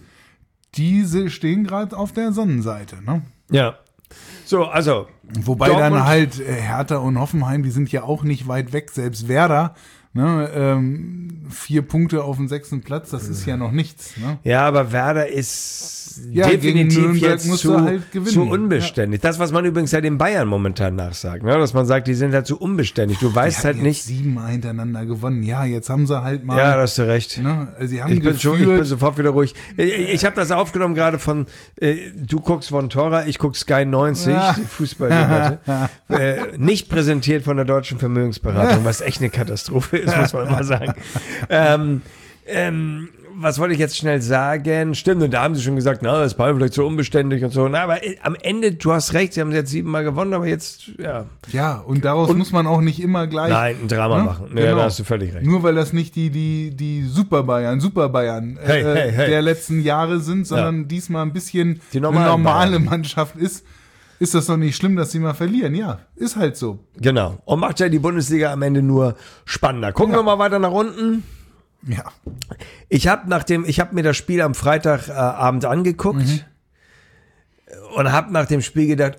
[SPEAKER 3] diese stehen gerade auf der Sonnenseite, ne?
[SPEAKER 1] Ja. So, also.
[SPEAKER 3] Wobei
[SPEAKER 1] Dortmund,
[SPEAKER 3] dann halt Hertha und Hoffenheim, die sind ja auch nicht weit weg. Selbst Werder, ne, 4 Punkte auf dem 6. Platz, das ist ja noch nichts. Ne?
[SPEAKER 1] Ja, aber Werder ist
[SPEAKER 3] Ja, gegen
[SPEAKER 1] definitiv
[SPEAKER 3] Nürnberg
[SPEAKER 1] jetzt
[SPEAKER 3] musst du
[SPEAKER 1] zu,
[SPEAKER 3] halt gewinnen.
[SPEAKER 1] zu unbeständig. Das, was man übrigens ja den Bayern momentan nachsagt, ne? Dass man sagt, die sind halt zu unbeständig. Du weißt halt nicht.
[SPEAKER 3] 7 hintereinander gewonnen. Ja, jetzt haben sie halt mal.
[SPEAKER 1] Ja, da hast du recht.
[SPEAKER 3] Ne, sie haben
[SPEAKER 1] Ich bin
[SPEAKER 3] geführt.
[SPEAKER 1] sofort wieder ruhig. Ich habe das aufgenommen gerade von, du guckst von Tora, ich guck Sky 90, die Fußballdebatte. Nicht präsentiert von der Deutschen Vermögensberatung, was echt eine Katastrophe ist, muss man mal sagen. Was wollte ich jetzt schnell sagen? Stimmt, und da haben sie schon gesagt, na, das ist Bayern vielleicht so unbeständig und so. Na, aber am Ende, du hast recht, sie haben jetzt 7-mal gewonnen, aber jetzt, ja.
[SPEAKER 3] Ja, und daraus muss man auch nicht immer gleich.
[SPEAKER 1] Nein, ein Drama machen. Ja,
[SPEAKER 3] Genau.
[SPEAKER 1] da hast du völlig recht.
[SPEAKER 3] Nur weil das nicht die Super Bayern
[SPEAKER 1] Hey.
[SPEAKER 3] der letzten Jahre sind, sondern diesmal ein bisschen
[SPEAKER 1] Die
[SPEAKER 3] eine
[SPEAKER 1] normalen
[SPEAKER 3] normale
[SPEAKER 1] Bayern.
[SPEAKER 3] Mannschaft ist das doch nicht schlimm, dass sie mal verlieren. Ja, ist halt so.
[SPEAKER 1] Genau. Und macht ja die Bundesliga am Ende nur spannender. Gucken wir mal weiter nach unten.
[SPEAKER 3] Ja.
[SPEAKER 1] Ich habe mir das Spiel am Freitagabend angeguckt und habe nach dem Spiel gedacht,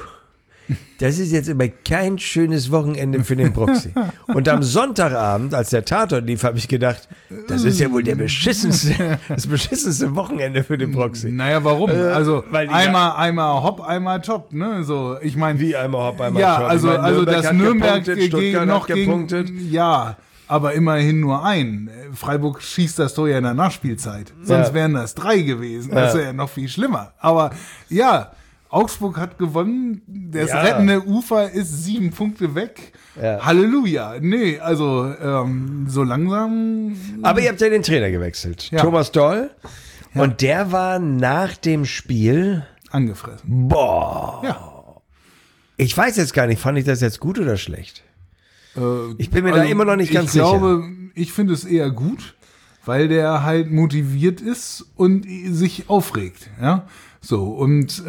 [SPEAKER 1] das ist jetzt aber kein schönes Wochenende für den Proxy. Und am Sonntagabend, als der Tatort lief, habe ich gedacht, das ist ja wohl das beschissenste Wochenende für den Proxy.
[SPEAKER 3] Naja, warum? Also
[SPEAKER 1] weil die
[SPEAKER 3] einmal hopp, einmal top, ne? So, ich meine,
[SPEAKER 1] Wie einmal hopp, einmal
[SPEAKER 3] ja,
[SPEAKER 1] top.
[SPEAKER 3] also
[SPEAKER 1] Ich meine,
[SPEAKER 3] das
[SPEAKER 1] hat
[SPEAKER 3] Nürnberg
[SPEAKER 1] gepunktet, Stuttgart
[SPEAKER 3] noch
[SPEAKER 1] hat gepunktet.
[SPEAKER 3] ja, aber immerhin nur ein. Freiburg schießt das Tor ja in der Nachspielzeit. Sonst wären das 3 gewesen. Das wäre ja noch viel schlimmer. Aber ja, Augsburg hat gewonnen. Das rettende Ufer ist 7 Punkte weg.
[SPEAKER 1] Ja.
[SPEAKER 3] Halleluja. Nee, also so langsam.
[SPEAKER 1] Aber ihr habt ja den Trainer gewechselt.
[SPEAKER 3] Ja.
[SPEAKER 1] Thomas Doll. Und der war nach dem Spiel,
[SPEAKER 3] Angefressen.
[SPEAKER 1] boah.
[SPEAKER 3] Ja.
[SPEAKER 1] Ich weiß jetzt gar nicht, fand ich das jetzt gut oder schlecht? Ich bin mir da
[SPEAKER 3] Also,
[SPEAKER 1] immer noch nicht ganz
[SPEAKER 3] Ich glaube, ich finde es eher gut, weil der halt motiviert ist und sich aufregt. Ja, so. Und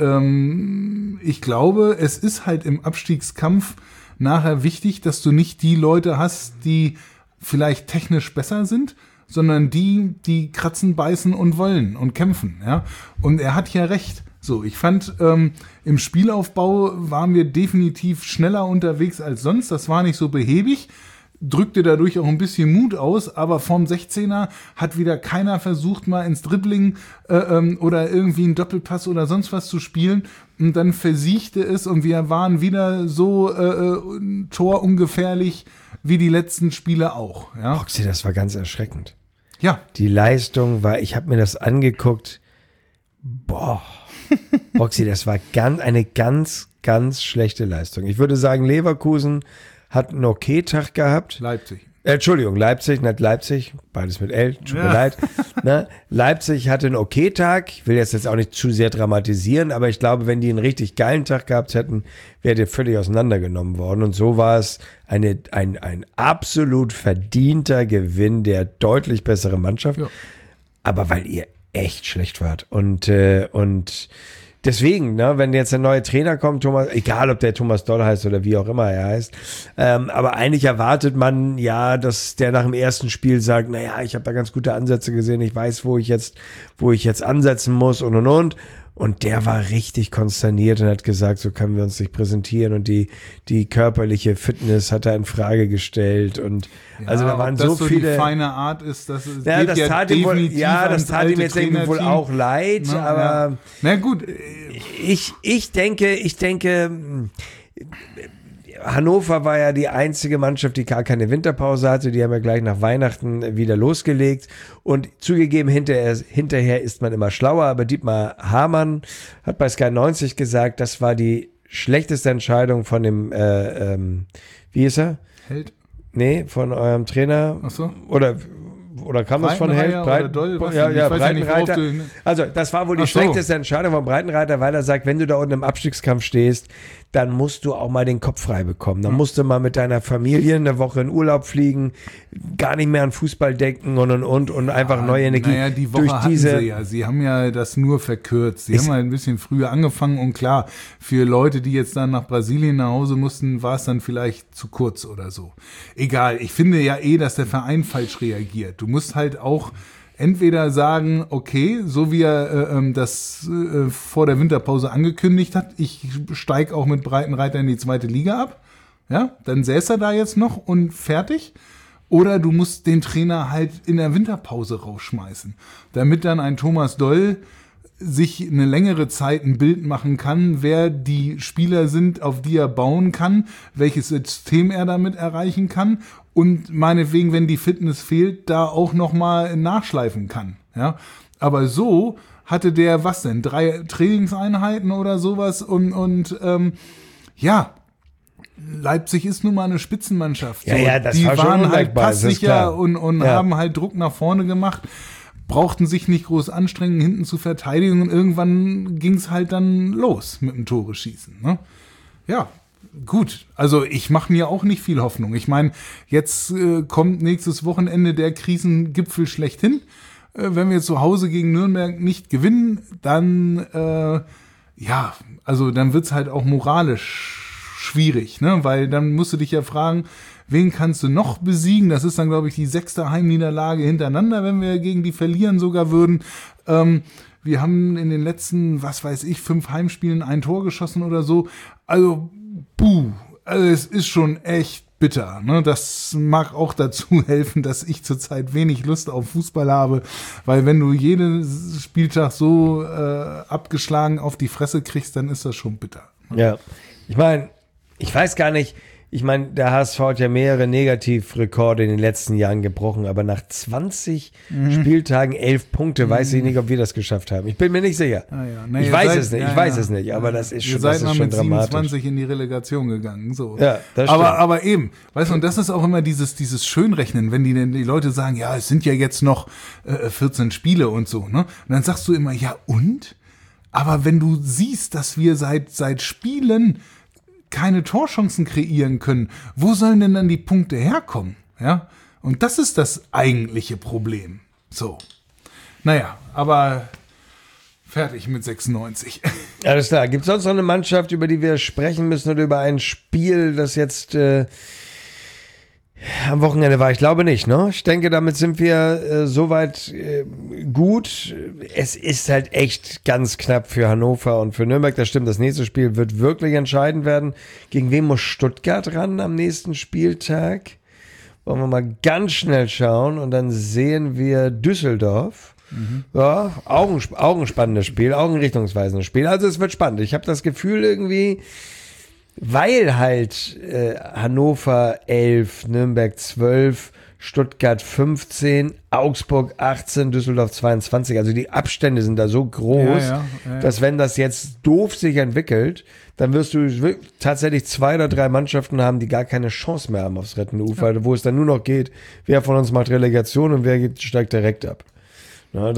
[SPEAKER 3] ich glaube, es ist halt im Abstiegskampf nachher wichtig, dass du nicht die Leute hast, die vielleicht technisch besser sind, sondern die kratzen, beißen und wollen und kämpfen. Ja, und er hat ja recht. So, ich fand, im Spielaufbau waren wir definitiv schneller unterwegs als sonst. Das war nicht so behäbig, drückte dadurch auch ein bisschen Mut aus, aber vorm 16er hat wieder keiner versucht, mal ins Dribbling oder irgendwie einen Doppelpass oder sonst was zu spielen. Und dann versiegte es und wir waren wieder so torungefährlich wie die letzten Spiele auch. Ja,
[SPEAKER 1] Proxy, das war ganz erschreckend.
[SPEAKER 3] ja.
[SPEAKER 1] Die Leistung war, ich habe mir das angeguckt, boah. Proxy, das war eine ganz, ganz schlechte Leistung. Ich würde sagen, Leverkusen hat einen Okay-Tag gehabt.
[SPEAKER 3] Leipzig.
[SPEAKER 1] Entschuldigung, Leipzig, nicht Leipzig, beides mit L, tut mir leid. Ne? Leipzig hatte einen Okay-Tag, ich will jetzt auch nicht zu sehr dramatisieren, aber ich glaube, wenn die einen richtig geilen Tag gehabt hätten, wäre der völlig auseinandergenommen worden. Und so war es ein absolut verdienter Gewinn der deutlich besseren Mannschaft. Ja. Aber weil ihr echt schlecht wart. Und deswegen, ne, wenn jetzt ein neuer Trainer kommt, Thomas, egal ob der Thomas Doll heißt oder wie auch immer er heißt, aber eigentlich erwartet man ja, dass der nach dem ersten Spiel sagt, naja, ich habe da ganz gute Ansätze gesehen, ich weiß, wo ich jetzt ansetzen muss und. Und der war richtig konsterniert und hat gesagt, so können wir uns nicht präsentieren und die körperliche Fitness hat er in Frage gestellt und
[SPEAKER 3] Ja,
[SPEAKER 1] also da waren
[SPEAKER 3] ob das
[SPEAKER 1] so viele.
[SPEAKER 3] Die feine Art ist, dass es
[SPEAKER 1] Ja,
[SPEAKER 3] geht
[SPEAKER 1] das
[SPEAKER 3] ja
[SPEAKER 1] tat ihm wohl,
[SPEAKER 3] definitiv
[SPEAKER 1] das
[SPEAKER 3] ans
[SPEAKER 1] tat ihm
[SPEAKER 3] alte
[SPEAKER 1] jetzt irgendwie wohl
[SPEAKER 3] Trainerteam.
[SPEAKER 1] auch leid,
[SPEAKER 3] Na,
[SPEAKER 1] aber
[SPEAKER 3] ja. Na gut,
[SPEAKER 1] ich denke, Hannover war ja die einzige Mannschaft, die gar keine Winterpause hatte. Die haben ja gleich nach Weihnachten wieder losgelegt. Und zugegeben, hinterher ist man immer schlauer. Aber Dietmar Hamann hat bei Sky 90 gesagt, das war die schlechteste Entscheidung von dem, wie ist er?
[SPEAKER 3] Held.
[SPEAKER 1] Nee, von eurem Trainer.
[SPEAKER 3] Ach so.
[SPEAKER 1] Oder kam das von Held?
[SPEAKER 3] Breitenreiter oder Doll? Was
[SPEAKER 1] Ja,
[SPEAKER 3] denn?
[SPEAKER 1] ja,
[SPEAKER 3] Ich weiß ja nicht, worauf
[SPEAKER 1] Breitenreiter.
[SPEAKER 3] du-
[SPEAKER 1] Also, das war wohl die
[SPEAKER 3] Ach so.
[SPEAKER 1] schlechteste Entscheidung von Breitenreiter, weil er sagt, wenn du da unten im Abstiegskampf stehst, dann musst du auch mal den Kopf frei bekommen. Dann musst du mal mit deiner Familie eine Woche in Urlaub fliegen, gar nicht mehr an Fußball denken und einfach neue Energie.
[SPEAKER 3] Naja, die Woche
[SPEAKER 1] durch
[SPEAKER 3] hatten
[SPEAKER 1] diese,
[SPEAKER 3] sie ja. Sie haben ja das nur verkürzt. Sie haben halt ein bisschen früher angefangen und klar, für Leute, die jetzt dann nach Brasilien nach Hause mussten, war es dann vielleicht zu kurz oder so. Egal, ich finde ja dass der Verein falsch reagiert. Du musst halt auch entweder sagen, okay, so wie er das vor der Winterpause angekündigt hat, ich steige auch mit Breitenreiter in die 2. Liga ab. Ja, dann säß er da jetzt noch und fertig. Oder du musst den Trainer halt in der Winterpause rausschmeißen, damit dann ein Thomas Doll sich eine längere Zeit ein Bild machen kann, wer die Spieler sind, auf die er bauen kann, welches System er damit erreichen kann und meinetwegen, wenn die Fitness fehlt, da auch nochmal nachschleifen kann. Ja? Aber so hatte der, 3 Trainingseinheiten oder sowas und Leipzig ist nun mal eine Spitzenmannschaft. So,
[SPEAKER 1] Ja, das
[SPEAKER 3] die
[SPEAKER 1] war schon
[SPEAKER 3] waren halt
[SPEAKER 1] unwegbar, das ist
[SPEAKER 3] passsicher
[SPEAKER 1] klar.
[SPEAKER 3] und haben halt Druck nach vorne gemacht, brauchten sich nicht groß anstrengen, hinten zu verteidigen und irgendwann ging es halt dann los mit dem Tore schießen. Ne? Ja, gut. Also ich mache mir auch nicht viel Hoffnung. Ich meine, jetzt kommt nächstes Wochenende der Krisengipfel schlechthin. Wenn wir zu Hause gegen Nürnberg nicht gewinnen, dann dann wird's halt auch moralisch schwierig, ne? Weil dann musst du dich ja fragen, wen kannst du noch besiegen? Das ist dann, glaube ich, die 6. Heimniederlage hintereinander, wenn wir gegen die verlieren sogar würden. Wir haben in den letzten, 5 Heimspielen ein Tor geschossen oder so. Also, es ist schon echt bitter. Ne? Das mag auch dazu helfen, dass ich zurzeit wenig Lust auf Fußball habe, weil wenn du jeden Spieltag so abgeschlagen auf die Fresse kriegst, dann ist das schon bitter.
[SPEAKER 1] Ja, ich meine, ich weiß gar nicht, der HSV hat ja mehrere Negativrekorde in den letzten Jahren gebrochen, aber nach 20 Spieltagen 11 Punkte weiß ich nicht, ob wir das geschafft haben. Ich bin mir nicht sicher. Ich weiß es nicht, aber das ist schon dramatisch. Ihr seid mal mit 27
[SPEAKER 3] in die Relegation gegangen. So.
[SPEAKER 1] Ja, das stimmt.
[SPEAKER 3] Aber eben, weißt du, und das ist auch immer dieses Schönrechnen, wenn die Leute sagen, ja, es sind ja jetzt noch 14 Spiele und so, ne? Und dann sagst du immer, ja und? Aber wenn du siehst, dass wir seit Spielen keine Torchancen kreieren können, wo sollen denn dann die Punkte herkommen? Ja? Und das ist das eigentliche Problem. So. Naja, aber fertig mit 96.
[SPEAKER 1] Alles klar. Gibt es sonst noch eine Mannschaft, über die wir sprechen müssen oder über ein Spiel, das jetzt am Wochenende war? Ich glaube nicht, ne? Ich denke, damit sind wir soweit gut. Es ist halt echt ganz knapp für Hannover und für Nürnberg. Das stimmt, das nächste Spiel wird wirklich entscheidend werden. Gegen wen muss Stuttgart ran am nächsten Spieltag? Wollen wir mal ganz schnell schauen und dann sehen wir Düsseldorf. Ja, auch ein spannendes Spiel, auch ein richtungsweisendes Spiel. Also es wird spannend. Ich habe das Gefühl irgendwie, weil halt Hannover 11, Nürnberg 12, Stuttgart 15, Augsburg 18, Düsseldorf 22. Also die Abstände sind da so groß, dass wenn das jetzt doof sich entwickelt, dann wirst du tatsächlich 2 oder 3 Mannschaften haben, die gar keine Chance mehr haben aufs rettende Ufer, wo es dann nur noch geht, wer von uns macht Relegation und wer steigt direkt ab. Na,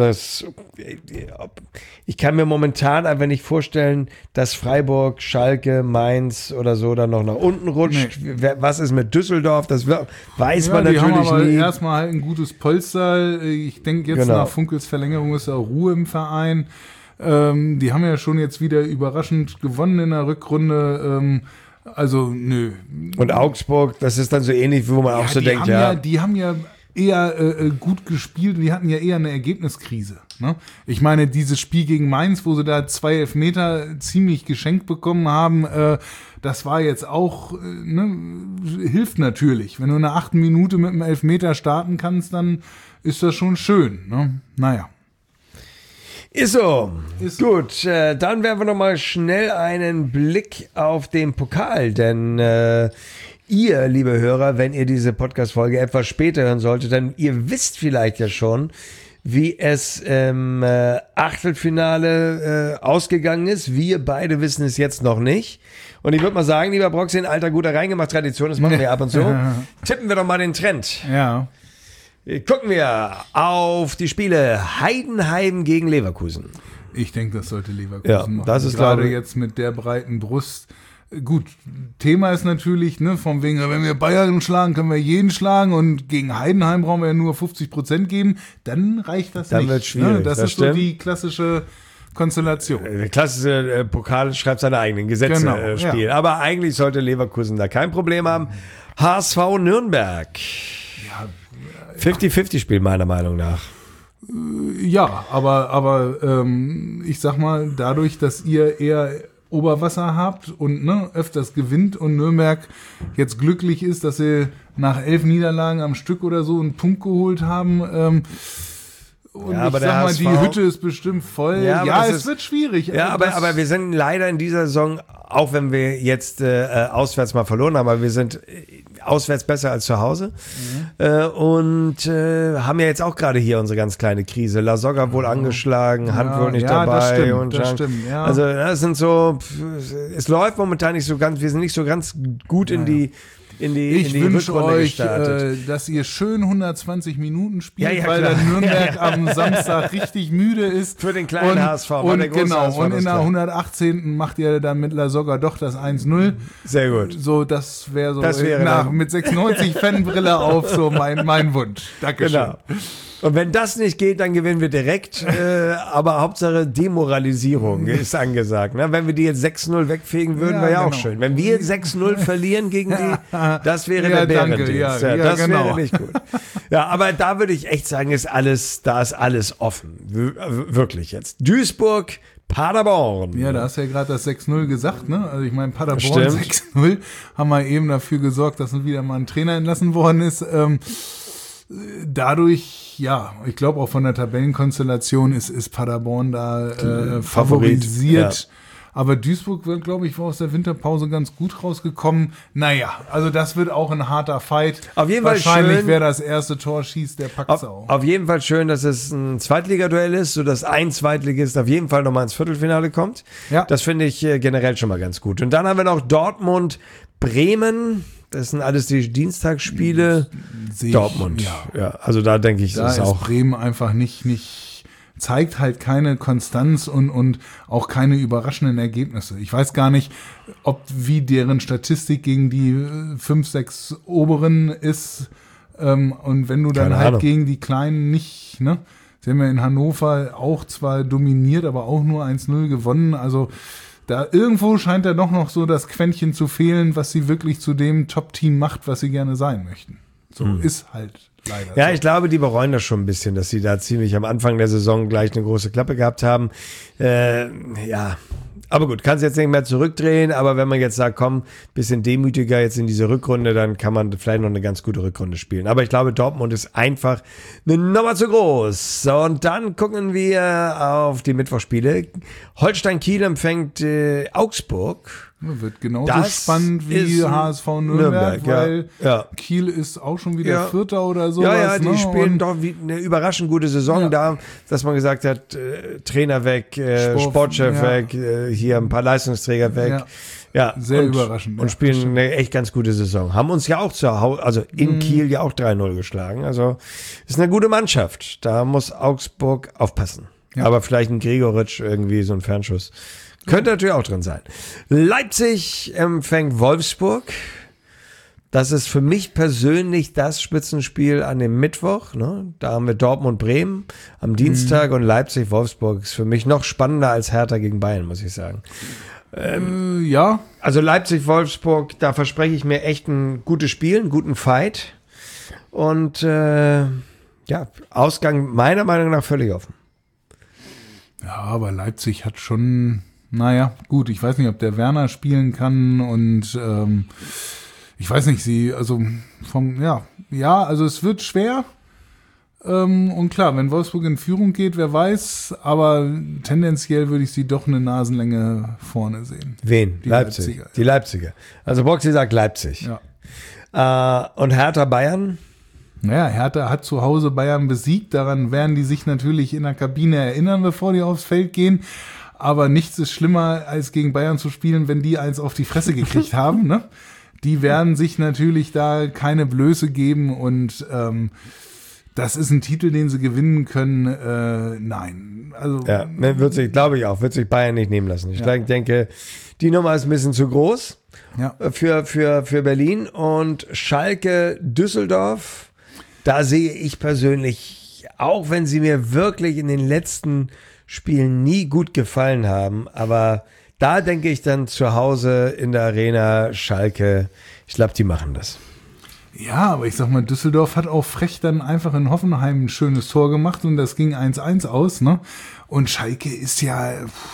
[SPEAKER 1] ich kann mir momentan einfach nicht vorstellen, dass Freiburg, Schalke, Mainz oder so dann noch nach unten rutscht. Nee. Was ist mit Düsseldorf? Das weiß man natürlich
[SPEAKER 3] nicht. Die haben aber
[SPEAKER 1] nie.
[SPEAKER 3] Erstmal halt ein gutes Polster. Ich denke jetzt nach Funkels Verlängerung ist auch Ruhe im Verein. Die haben ja schon jetzt wieder überraschend gewonnen in der Rückrunde. Also nö.
[SPEAKER 1] Und Augsburg, das ist dann so ähnlich, wo man auch so denkt,
[SPEAKER 3] die haben ja eher gut gespielt. Die hatten ja eher eine Ergebniskrise. Ne? Ich meine, dieses Spiel gegen Mainz, wo sie da 2 Elfmeter ziemlich geschenkt bekommen haben, das war jetzt auch, hilft natürlich. Wenn du in der 8. Minute mit einem Elfmeter starten kannst, dann ist das schon schön. Ne? Naja.
[SPEAKER 1] Ist so. Gut, dann werden wir noch mal schnell einen Blick auf den Pokal, denn ihr, liebe Hörer, wenn ihr diese Podcast-Folge etwas später hören solltet, dann ihr wisst vielleicht ja schon, wie es im Achtelfinale ausgegangen ist. Wir beide wissen es jetzt noch nicht. Und ich würde mal sagen, lieber Broxy, in alter guter Reingemacht-Tradition, das machen wir ab und zu, tippen wir doch mal den Trend.
[SPEAKER 3] Ja.
[SPEAKER 1] Gucken wir auf die Spiele Heidenheim gegen Leverkusen.
[SPEAKER 3] Ich denke, das sollte Leverkusen machen.
[SPEAKER 1] Das ist
[SPEAKER 3] gerade jetzt mit der breiten Brust. Gut, Thema ist natürlich, von wegen, wenn wir Bayern schlagen, können wir jeden schlagen und gegen Heidenheim brauchen wir ja nur 50% geben, dann reicht das nicht.
[SPEAKER 1] Dann wird schwierig.
[SPEAKER 3] Das ist
[SPEAKER 1] stimmt.
[SPEAKER 3] so die klassische Konstellation.
[SPEAKER 1] Der klassische Pokal schreibt seine eigenen Gesetze Spiel. Ja. Aber eigentlich sollte Leverkusen da kein Problem haben. HSV Nürnberg. Ja, 50-50 Spiel meiner Meinung nach.
[SPEAKER 3] Ja, aber ich sag mal, dadurch, dass ihr eher Oberwasser habt und öfters gewinnt und Nürnberg jetzt glücklich ist, dass sie nach 11 Niederlagen am Stück oder so einen Punkt geholt haben Und
[SPEAKER 1] Ja,
[SPEAKER 3] ich
[SPEAKER 1] aber
[SPEAKER 3] sag
[SPEAKER 1] der
[SPEAKER 3] mal,
[SPEAKER 1] HSV
[SPEAKER 3] die Hütte ist bestimmt voll.
[SPEAKER 1] Ja, aber das
[SPEAKER 3] es
[SPEAKER 1] ist-
[SPEAKER 3] wird schwierig.
[SPEAKER 1] Ja,
[SPEAKER 3] Also
[SPEAKER 1] aber wir sind leider in dieser Saison, auch wenn wir jetzt auswärts mal verloren haben, aber wir sind auswärts besser als zu Hause. Und haben ja jetzt auch gerade hier unsere ganz kleine Krise. La Soga wohl angeschlagen, Hand wohl nicht dabei.
[SPEAKER 3] Das stimmt,
[SPEAKER 1] und
[SPEAKER 3] das
[SPEAKER 1] Jean-
[SPEAKER 3] stimmt, ja.
[SPEAKER 1] Also das sind so, es läuft momentan nicht so ganz, wir sind nicht so ganz gut in die
[SPEAKER 3] Ich
[SPEAKER 1] in die
[SPEAKER 3] wünsche
[SPEAKER 1] Rückrunde
[SPEAKER 3] euch,
[SPEAKER 1] gestartet.
[SPEAKER 3] dass ihr schön 120 Minuten spielt,
[SPEAKER 1] Ja, ja,
[SPEAKER 3] weil
[SPEAKER 1] klar.
[SPEAKER 3] dann Nürnberg am Samstag richtig müde ist.
[SPEAKER 1] Für den kleinen HSV, war
[SPEAKER 3] Und
[SPEAKER 1] der große
[SPEAKER 3] genau,
[SPEAKER 1] HSV,
[SPEAKER 3] und
[SPEAKER 1] das
[SPEAKER 3] in der
[SPEAKER 1] klar.
[SPEAKER 3] 118. macht ihr dann mit La Soga doch das 1-0.
[SPEAKER 1] Sehr gut.
[SPEAKER 3] So, das wäre so
[SPEAKER 1] Das wäre dann-
[SPEAKER 3] mit 96 Fanbrille auf so mein Wunsch. Dankeschön.
[SPEAKER 1] Genau. Und wenn das nicht geht, dann gewinnen wir direkt. Aber Hauptsache Demoralisierung ist angesagt. Ne? Wenn wir die jetzt 6-0 wegfegen würden,
[SPEAKER 3] Ja,
[SPEAKER 1] wäre ja auch
[SPEAKER 3] genau.
[SPEAKER 1] schön. Wenn wir 6-0 verlieren gegen die, das wäre
[SPEAKER 3] Ja,
[SPEAKER 1] der
[SPEAKER 3] danke.
[SPEAKER 1] Bärendienst.
[SPEAKER 3] Ja,
[SPEAKER 1] das
[SPEAKER 3] genau.
[SPEAKER 1] wäre nicht gut. Ja, aber da würde ich echt sagen, da ist alles offen. Wirklich jetzt. Duisburg, Paderborn.
[SPEAKER 3] Ja, da hast du ja gerade das 6-0 gesagt, ne? Also ich meine, Paderborn
[SPEAKER 1] Stimmt.
[SPEAKER 3] 6-0 haben wir eben dafür gesorgt, dass wieder mal ein Trainer entlassen worden ist. Dadurch, ja, ich glaube auch von der Tabellenkonstellation ist Paderborn da favorisiert.
[SPEAKER 1] ja.
[SPEAKER 3] Aber Duisburg wird, glaube ich, war aus der Winterpause ganz gut rausgekommen. Naja, also das wird auch ein harter Fight.
[SPEAKER 1] Auf jeden Fall
[SPEAKER 3] Wahrscheinlich,
[SPEAKER 1] schön.
[SPEAKER 3] wer das erste Tor schießt, der packt's auch.
[SPEAKER 1] Auf jeden Fall schön, dass es ein Zweitligaduell ist, sodass ein Zweitligist auf jeden Fall nochmal ins Viertelfinale kommt.
[SPEAKER 3] Ja.
[SPEAKER 1] Das finde ich generell schon mal ganz gut. Und dann haben wir noch Dortmund, Bremen. Das sind alles die Dienstagsspiele.
[SPEAKER 3] Sehe ich,
[SPEAKER 1] Dortmund. Ja, also da denke ich,
[SPEAKER 3] Da
[SPEAKER 1] das
[SPEAKER 3] ist
[SPEAKER 1] ist auch.
[SPEAKER 3] Bremen einfach nicht zeigt halt keine Konstanz und auch keine überraschenden Ergebnisse. Ich weiß gar nicht, wie deren Statistik gegen die 5, 6 Oberen ist. Und wenn du dann
[SPEAKER 1] Keine
[SPEAKER 3] halt
[SPEAKER 1] Ahnung.
[SPEAKER 3] gegen die Kleinen nicht, ne? Sie haben ja in Hannover auch zwar dominiert, aber auch nur 1-0 gewonnen. Also da irgendwo scheint da doch noch so das Quäntchen zu fehlen, was sie wirklich zu dem Top-Team macht, was sie gerne sein möchten. So ist halt leider
[SPEAKER 1] Ja,
[SPEAKER 3] so.
[SPEAKER 1] ich glaube, die bereuen das schon ein bisschen, dass sie da ziemlich am Anfang der Saison gleich eine große Klappe gehabt haben. Ja, aber gut, kannst jetzt nicht mehr zurückdrehen, aber wenn man jetzt sagt, komm, bisschen demütiger jetzt in diese Rückrunde, dann kann man vielleicht noch eine ganz gute Rückrunde spielen. Aber ich glaube, Dortmund ist einfach eine Nummer zu groß. So, und dann gucken wir auf die Mittwochspiele. Holstein-Kiel empfängt Augsburg.
[SPEAKER 3] Wird genauso
[SPEAKER 1] Das
[SPEAKER 3] spannend wie
[SPEAKER 1] ist
[SPEAKER 3] HSV Nürnberg,
[SPEAKER 1] ja.
[SPEAKER 3] weil
[SPEAKER 1] Ja.
[SPEAKER 3] Kiel ist auch schon wieder
[SPEAKER 1] Ja.
[SPEAKER 3] Vierter oder sowas.
[SPEAKER 1] Ja, die
[SPEAKER 3] ne?
[SPEAKER 1] spielen
[SPEAKER 3] Und
[SPEAKER 1] doch wie eine überraschend gute Saison
[SPEAKER 3] Ja.
[SPEAKER 1] da, dass man gesagt hat, Trainer weg, Sportchef
[SPEAKER 3] ja.
[SPEAKER 1] weg, hier ein paar Leistungsträger weg.
[SPEAKER 3] Ja.
[SPEAKER 1] Ja,
[SPEAKER 3] Sehr
[SPEAKER 1] und,
[SPEAKER 3] überraschend,
[SPEAKER 1] Und
[SPEAKER 3] ja,
[SPEAKER 1] spielen eine echt ganz gute Saison. Haben uns ja auch zu Hause, also in Kiel ja auch 3-0 geschlagen. Also ist eine gute Mannschaft. Da muss Augsburg aufpassen.
[SPEAKER 3] Ja.
[SPEAKER 1] Aber vielleicht ein Gregoritsch irgendwie so ein Fernschuss. Könnte natürlich auch drin sein. Leipzig empfängt Wolfsburg. Das ist für mich persönlich das Spitzenspiel an dem Mittwoch. Ne? Da haben wir Dortmund-Bremen am Dienstag und Leipzig-Wolfsburg ist für mich noch spannender als Hertha gegen Bayern, muss ich sagen.
[SPEAKER 3] ja,
[SPEAKER 1] Also Leipzig-Wolfsburg, da verspreche ich mir echt ein gutes Spiel, einen guten Fight. Und ja, Ausgang meiner Meinung nach völlig offen.
[SPEAKER 3] ja, aber Leipzig hat schon, naja, gut, ich weiß nicht, ob der Werner spielen kann und ich weiß nicht, also es wird schwer. Und klar, wenn Wolfsburg in Führung geht, wer weiß, aber tendenziell würde ich sie doch eine Nasenlänge vorne sehen.
[SPEAKER 1] Wen?
[SPEAKER 3] Die
[SPEAKER 1] Leipzig.
[SPEAKER 3] Leipziger, ja.
[SPEAKER 1] Die Leipziger. Also Boxy sagt Leipzig.
[SPEAKER 3] Ja.
[SPEAKER 1] Und Hertha Bayern?
[SPEAKER 3] Naja, Hertha hat zu Hause Bayern besiegt. Daran werden die sich natürlich in der Kabine erinnern, bevor die aufs Feld gehen. Aber nichts ist schlimmer, als gegen Bayern zu spielen, wenn die eins auf die Fresse gekriegt haben. Ne? Die werden sich natürlich da keine Blöße geben und das ist ein Titel, den sie gewinnen können. Nein. Also,
[SPEAKER 1] Ja, wird sich Bayern nicht nehmen lassen. Ich denke, die Nummer ist ein bisschen zu groß
[SPEAKER 3] ja.
[SPEAKER 1] für Berlin. Und Schalke Düsseldorf, da sehe ich persönlich, auch wenn sie mir wirklich in den letzten Spielen nie gut gefallen haben, aber da denke ich dann zu Hause in der Arena Schalke, ich glaube, die machen das.
[SPEAKER 3] Ja, aber ich sag mal, Düsseldorf hat auch frech dann einfach in Hoffenheim ein schönes Tor gemacht und das ging 1-1 aus, ne? Und Schalke ist ja,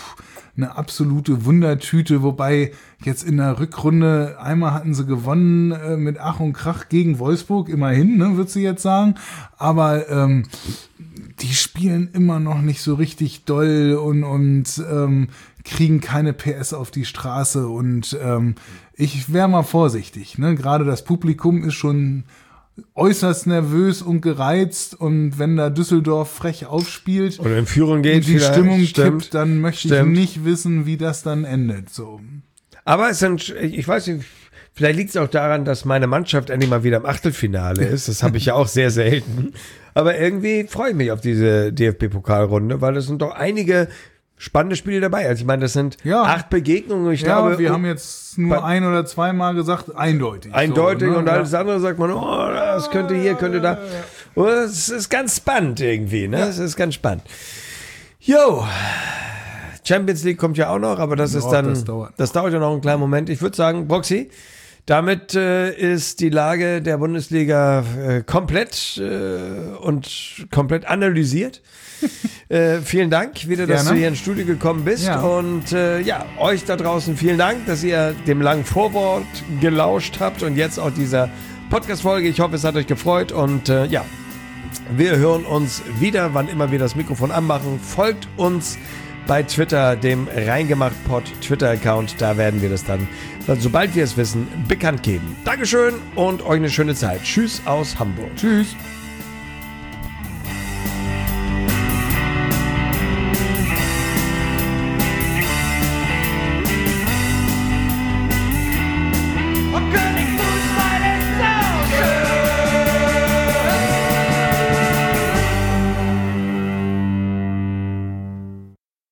[SPEAKER 3] eine absolute Wundertüte, wobei jetzt in der Rückrunde einmal hatten sie gewonnen mit Ach und Krach gegen Wolfsburg, immerhin, ne, würdest du jetzt sagen, aber die spielen immer noch nicht so richtig doll und kriegen keine PS auf die Straße und ich wäre mal vorsichtig, ne, gerade das Publikum ist schon äußerst nervös und gereizt und wenn da Düsseldorf frech aufspielt
[SPEAKER 1] oder in Führung geht,
[SPEAKER 3] und die Stimmung
[SPEAKER 1] stimmt,
[SPEAKER 3] kippt, dann möchte ich nicht wissen, wie das dann endet. So.
[SPEAKER 1] Aber es sind, ich weiß nicht, vielleicht liegt es auch daran, dass meine Mannschaft endlich mal wieder im Achtelfinale ist. Das habe ich ja auch sehr selten. Aber irgendwie freue ich mich auf diese DFB-Pokalrunde, weil es sind doch einige spannende Spiele dabei. Also ich meine, das sind 8 Begegnungen. Ich glaube,
[SPEAKER 3] wir haben jetzt nur ein- oder zweimal gesagt, eindeutig.
[SPEAKER 1] Eindeutig
[SPEAKER 3] so, ne?
[SPEAKER 1] Und alles andere sagt man, oh, das könnte hier, könnte da. Und es ist ganz spannend irgendwie, ne? Es ist ganz spannend. Jo, Champions League kommt ja auch noch, aber das ist dann, das dauert ja noch einen kleinen Moment. Ich würde sagen, Broxy, damit ist die Lage der Bundesliga komplett analysiert. Vielen Dank wieder, dass du hier ins Studio gekommen bist. Ja. Und euch da draußen vielen Dank, dass ihr dem langen Vorwort gelauscht habt und jetzt auch dieser Podcast-Folge. Ich hoffe, es hat euch gefreut und wir hören uns wieder, wann immer wir das Mikrofon anmachen. Folgt uns bei Twitter, dem Reingemacht-Pod Twitter-Account. Da werden wir das dann, sobald wir es wissen, bekannt geben. Dankeschön und euch eine schöne Zeit. Tschüss aus Hamburg.
[SPEAKER 3] Tschüss.